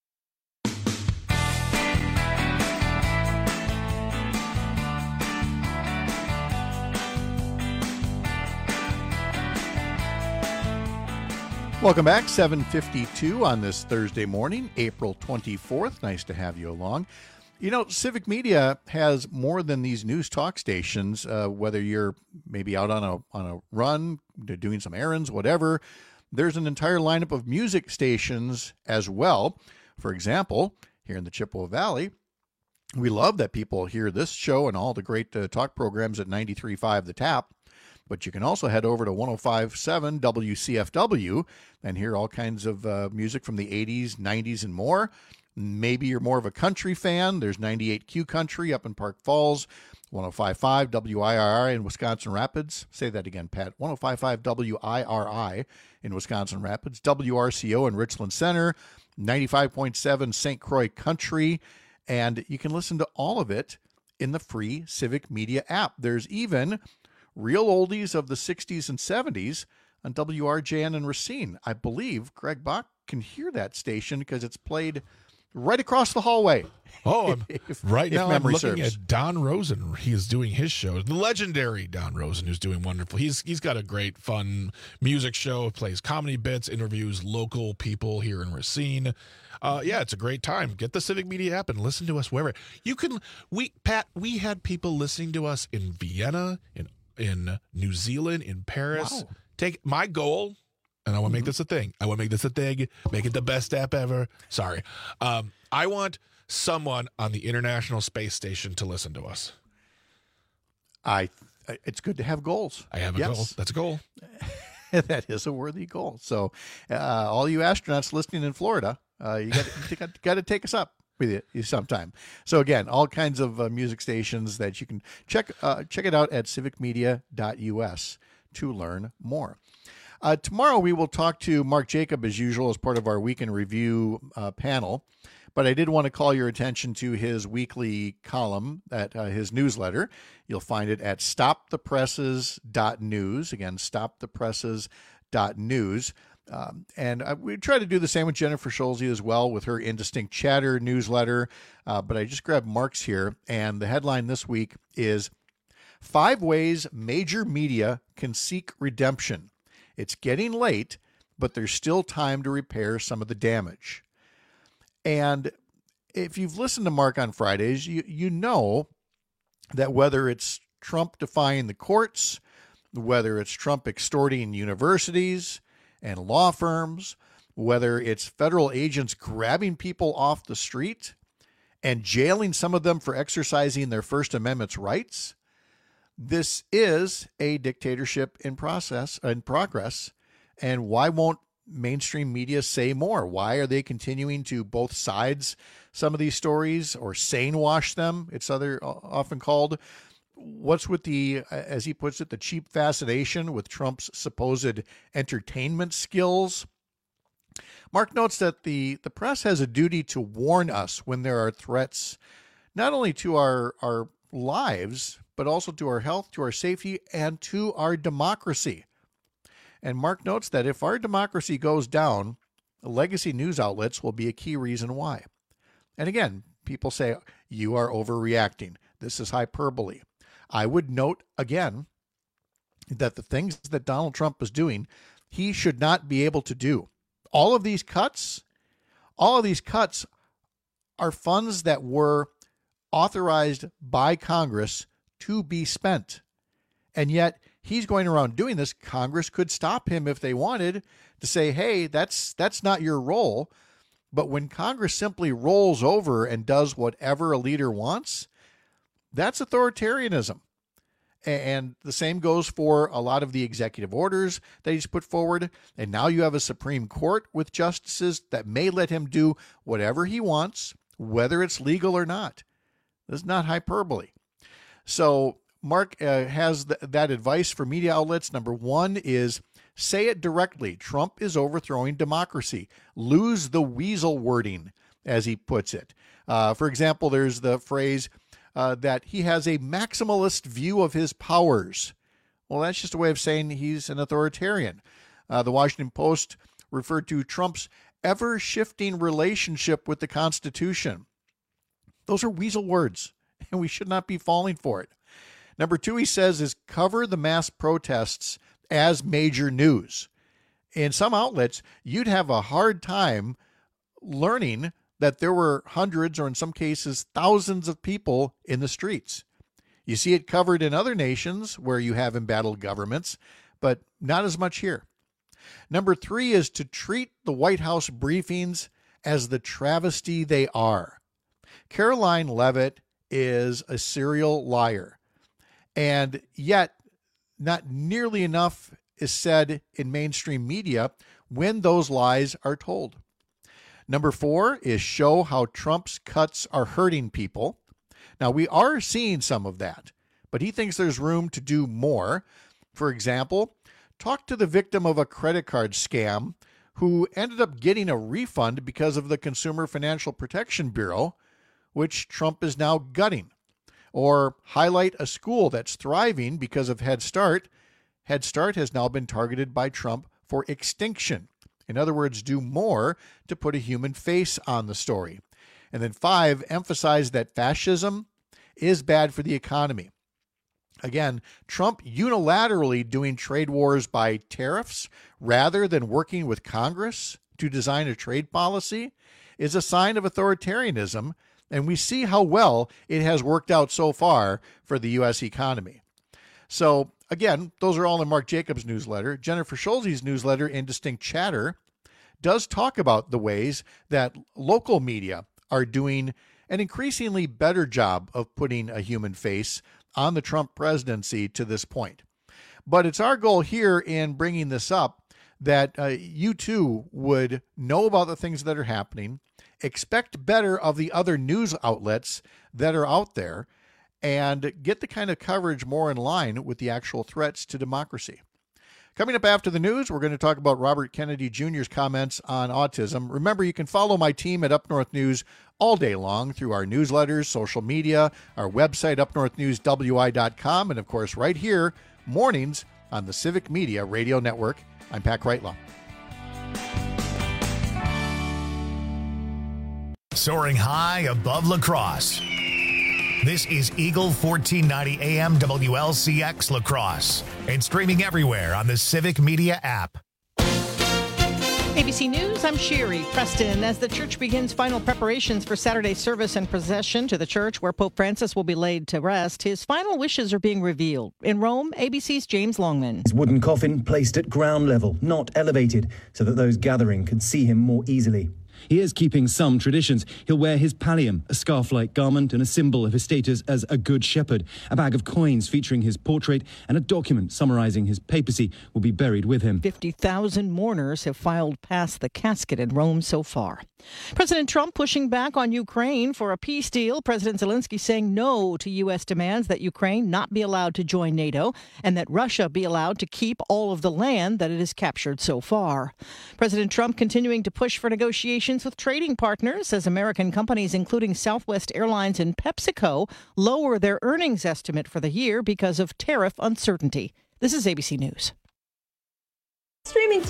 Welcome back, seven fifty-two on this Thursday morning, April twenty-fourth. Nice to have you along. You know, Civic Media has more than these news talk stations, uh, whether you're maybe out on a on a run, doing some errands, whatever. There's an entire lineup of music stations as well. For example, here in the Chippewa Valley, we love that people hear this show and all the great uh, talk programs at ninety-three point five The Tap. But you can also head over to one oh five point seven W C F W and hear all kinds of uh, music from the eighties, nineties, and more. Maybe you're more of a country fan. There's ninety-eight Q Country up in Park Falls, one oh five point five W I R I in Wisconsin Rapids. Say that again, Pat. one oh five point five W I R I in Wisconsin Rapids. W R C O in Richland Center, ninety-five point seven Saint Croix Country. And you can listen to all of it in the free Civic Media app. There's even real oldies of the sixties and seventies on W R J N and Racine. I believe Greg Bach can hear that station because it's played right across the hallway. Oh, I'm, if, right if now I'm looking serves. at Don Rosen. He is doing his show. The legendary Don Rosen, who's doing wonderful. He's he's got a great, fun music show. Plays comedy bits, interviews local people here in Racine. Uh, yeah, it's a great time. Get the Civic Media app and listen to us wherever you can. We Pat, we had people listening to us in Vienna, in in New Zealand, in Paris. Wow. Take my goal. And I want to make this a thing. I want to make this a thing. Make it the best app ever. Sorry. Um, I want someone on the International Space Station to listen to us. I. It's good to have goals. I have a yes. goal. That's a goal. That is a worthy goal. So, uh, all you astronauts listening in Florida, uh, you got you got, got to take us up with you sometime. So again, all kinds of uh, music stations that you can check uh, check it out at civic media dot U S to learn more. Uh, tomorrow we will talk to Mark Jacob as usual as part of our weekend review uh, panel. But I did want to call your attention to his weekly column at uh, his newsletter. You'll find it at stop the presses dot news. Again, stop the presses dot news. Um, and uh, we try to do the same with Jennifer Schulze as well with her Indistinct Chatter newsletter. Uh, but I just grabbed Mark's here. And the headline this week is Five Ways Major Media Can Seek Redemption. It's getting late, but there's still time to repair some of the damage. And if you've listened to Mark on Fridays, you, you know that whether it's Trump defying the courts, whether it's Trump extorting universities and law firms, whether it's federal agents grabbing people off the street and jailing some of them for exercising their First Amendment's rights, this is a dictatorship in process, in progress. And why won't mainstream media say more? Why are they continuing to both sides some of these stories or sane wash them? It's other often called. What's with the, as he puts it, the cheap fascination with Trump's supposed entertainment skills? Mark notes that the, the press has a duty to warn us when there are threats, not only to our, our lives, but also to our health, to our safety, and to our democracy. And Mark notes that if our democracy goes down, legacy news outlets will be a key reason why. And again, people say, you are overreacting. This is hyperbole. I would note again that the things that Donald Trump is doing, he should not be able to do. All of these cuts, all of these cuts are funds that were authorized by Congress to be spent. And yet he's going around doing this. Congress could stop him if they wanted to say, hey, that's that's not your role. But when Congress simply rolls over and does whatever a leader wants, that's authoritarianism. And the same goes for a lot of the executive orders that he's put forward. And now you have a Supreme Court with justices that may let him do whatever he wants, whether it's legal or not. This is not hyperbole. So Mark uh, has th- that advice for media outlets. Number one is say it directly. Trump is overthrowing democracy. Lose the weasel wording, as he puts it. Uh, for example, there's the phrase uh, that he has a maximalist view of his powers. Well, that's just a way of saying he's an authoritarian. Uh, the Washington Post referred to Trump's ever-shifting relationship with the Constitution. Those are weasel words, and we should not be falling for it. Number two, he says, is cover the mass protests as major news. In some outlets, you'd have a hard time learning that there were hundreds or in some cases thousands of people in the streets. You see it covered in other nations where you have embattled governments, but not as much here. Number three is to treat the White House briefings as the travesty they are. Caroline Leavitt is a serial liar. And yet, not nearly enough is said in mainstream media when those lies are told. Number four is show how Trump's cuts are hurting people. Now, we are seeing some of that, but he thinks there's room to do more. For example, talk to the victim of a credit card scam who ended up getting a refund because of the Consumer Financial Protection Bureau, which Trump is now gutting. Or highlight a school that's thriving because of Head Start. Head Start has now been targeted by Trump for extinction. In other words, do more to put a human face on the story. And then five, emphasize that fascism is bad for the economy. Again, Trump unilaterally doing trade wars by tariffs rather than working with Congress to design a trade policy is a sign of authoritarianism, and we see how well it has worked out so far for the U S economy. So, again, those are all in Mark Jacobs' newsletter. Jennifer Schulze's newsletter, Indistinct Chatter, does talk about the ways that local media are doing an increasingly better job of putting a human face on the Trump presidency to this point. But it's our goal here in bringing this up that uh, you too would know about the things that are happening, expect better of the other news outlets that are out there, and get the kind of coverage more in line with the actual threats to democracy. Coming up after the news, we're going to talk about Robert Kennedy Junior's comments on autism. Remember, you can follow my team at Up North News all day long through our newsletters, social media, our website, up north news w i dot com, and of course right here, mornings on the Civic Media Radio Network. I'm Pat Kreitlow. Soaring high above La Crosse. This is Eagle fourteen ninety A M W L C X La Crosse and streaming everywhere on the Civic Media app. A B C News, I'm Sherry Preston. As the church begins final preparations for Saturday's service and procession to the church where Pope Francis will be laid to rest, his final wishes are being revealed. In Rome, A B C's James Longman. His wooden coffin placed at ground level, not elevated, so that those gathering could see him more easily. He is keeping some traditions. He'll wear his pallium, a scarf-like garment and a symbol of his status as a good shepherd. A bag of coins featuring his portrait and a document summarizing his papacy will be buried with him. fifty thousand mourners have filed past the casket in Rome so far. President Trump pushing back on Ukraine for a peace deal. President Zelensky saying no to U S demands that Ukraine not be allowed to join NATO and that Russia be allowed to keep all of the land that it has captured so far. President Trump continuing to push for negotiations with trading partners as American companies, including Southwest Airlines and PepsiCo, lower their earnings estimate for the year because of tariff uncertainty. This is A B C News. Streaming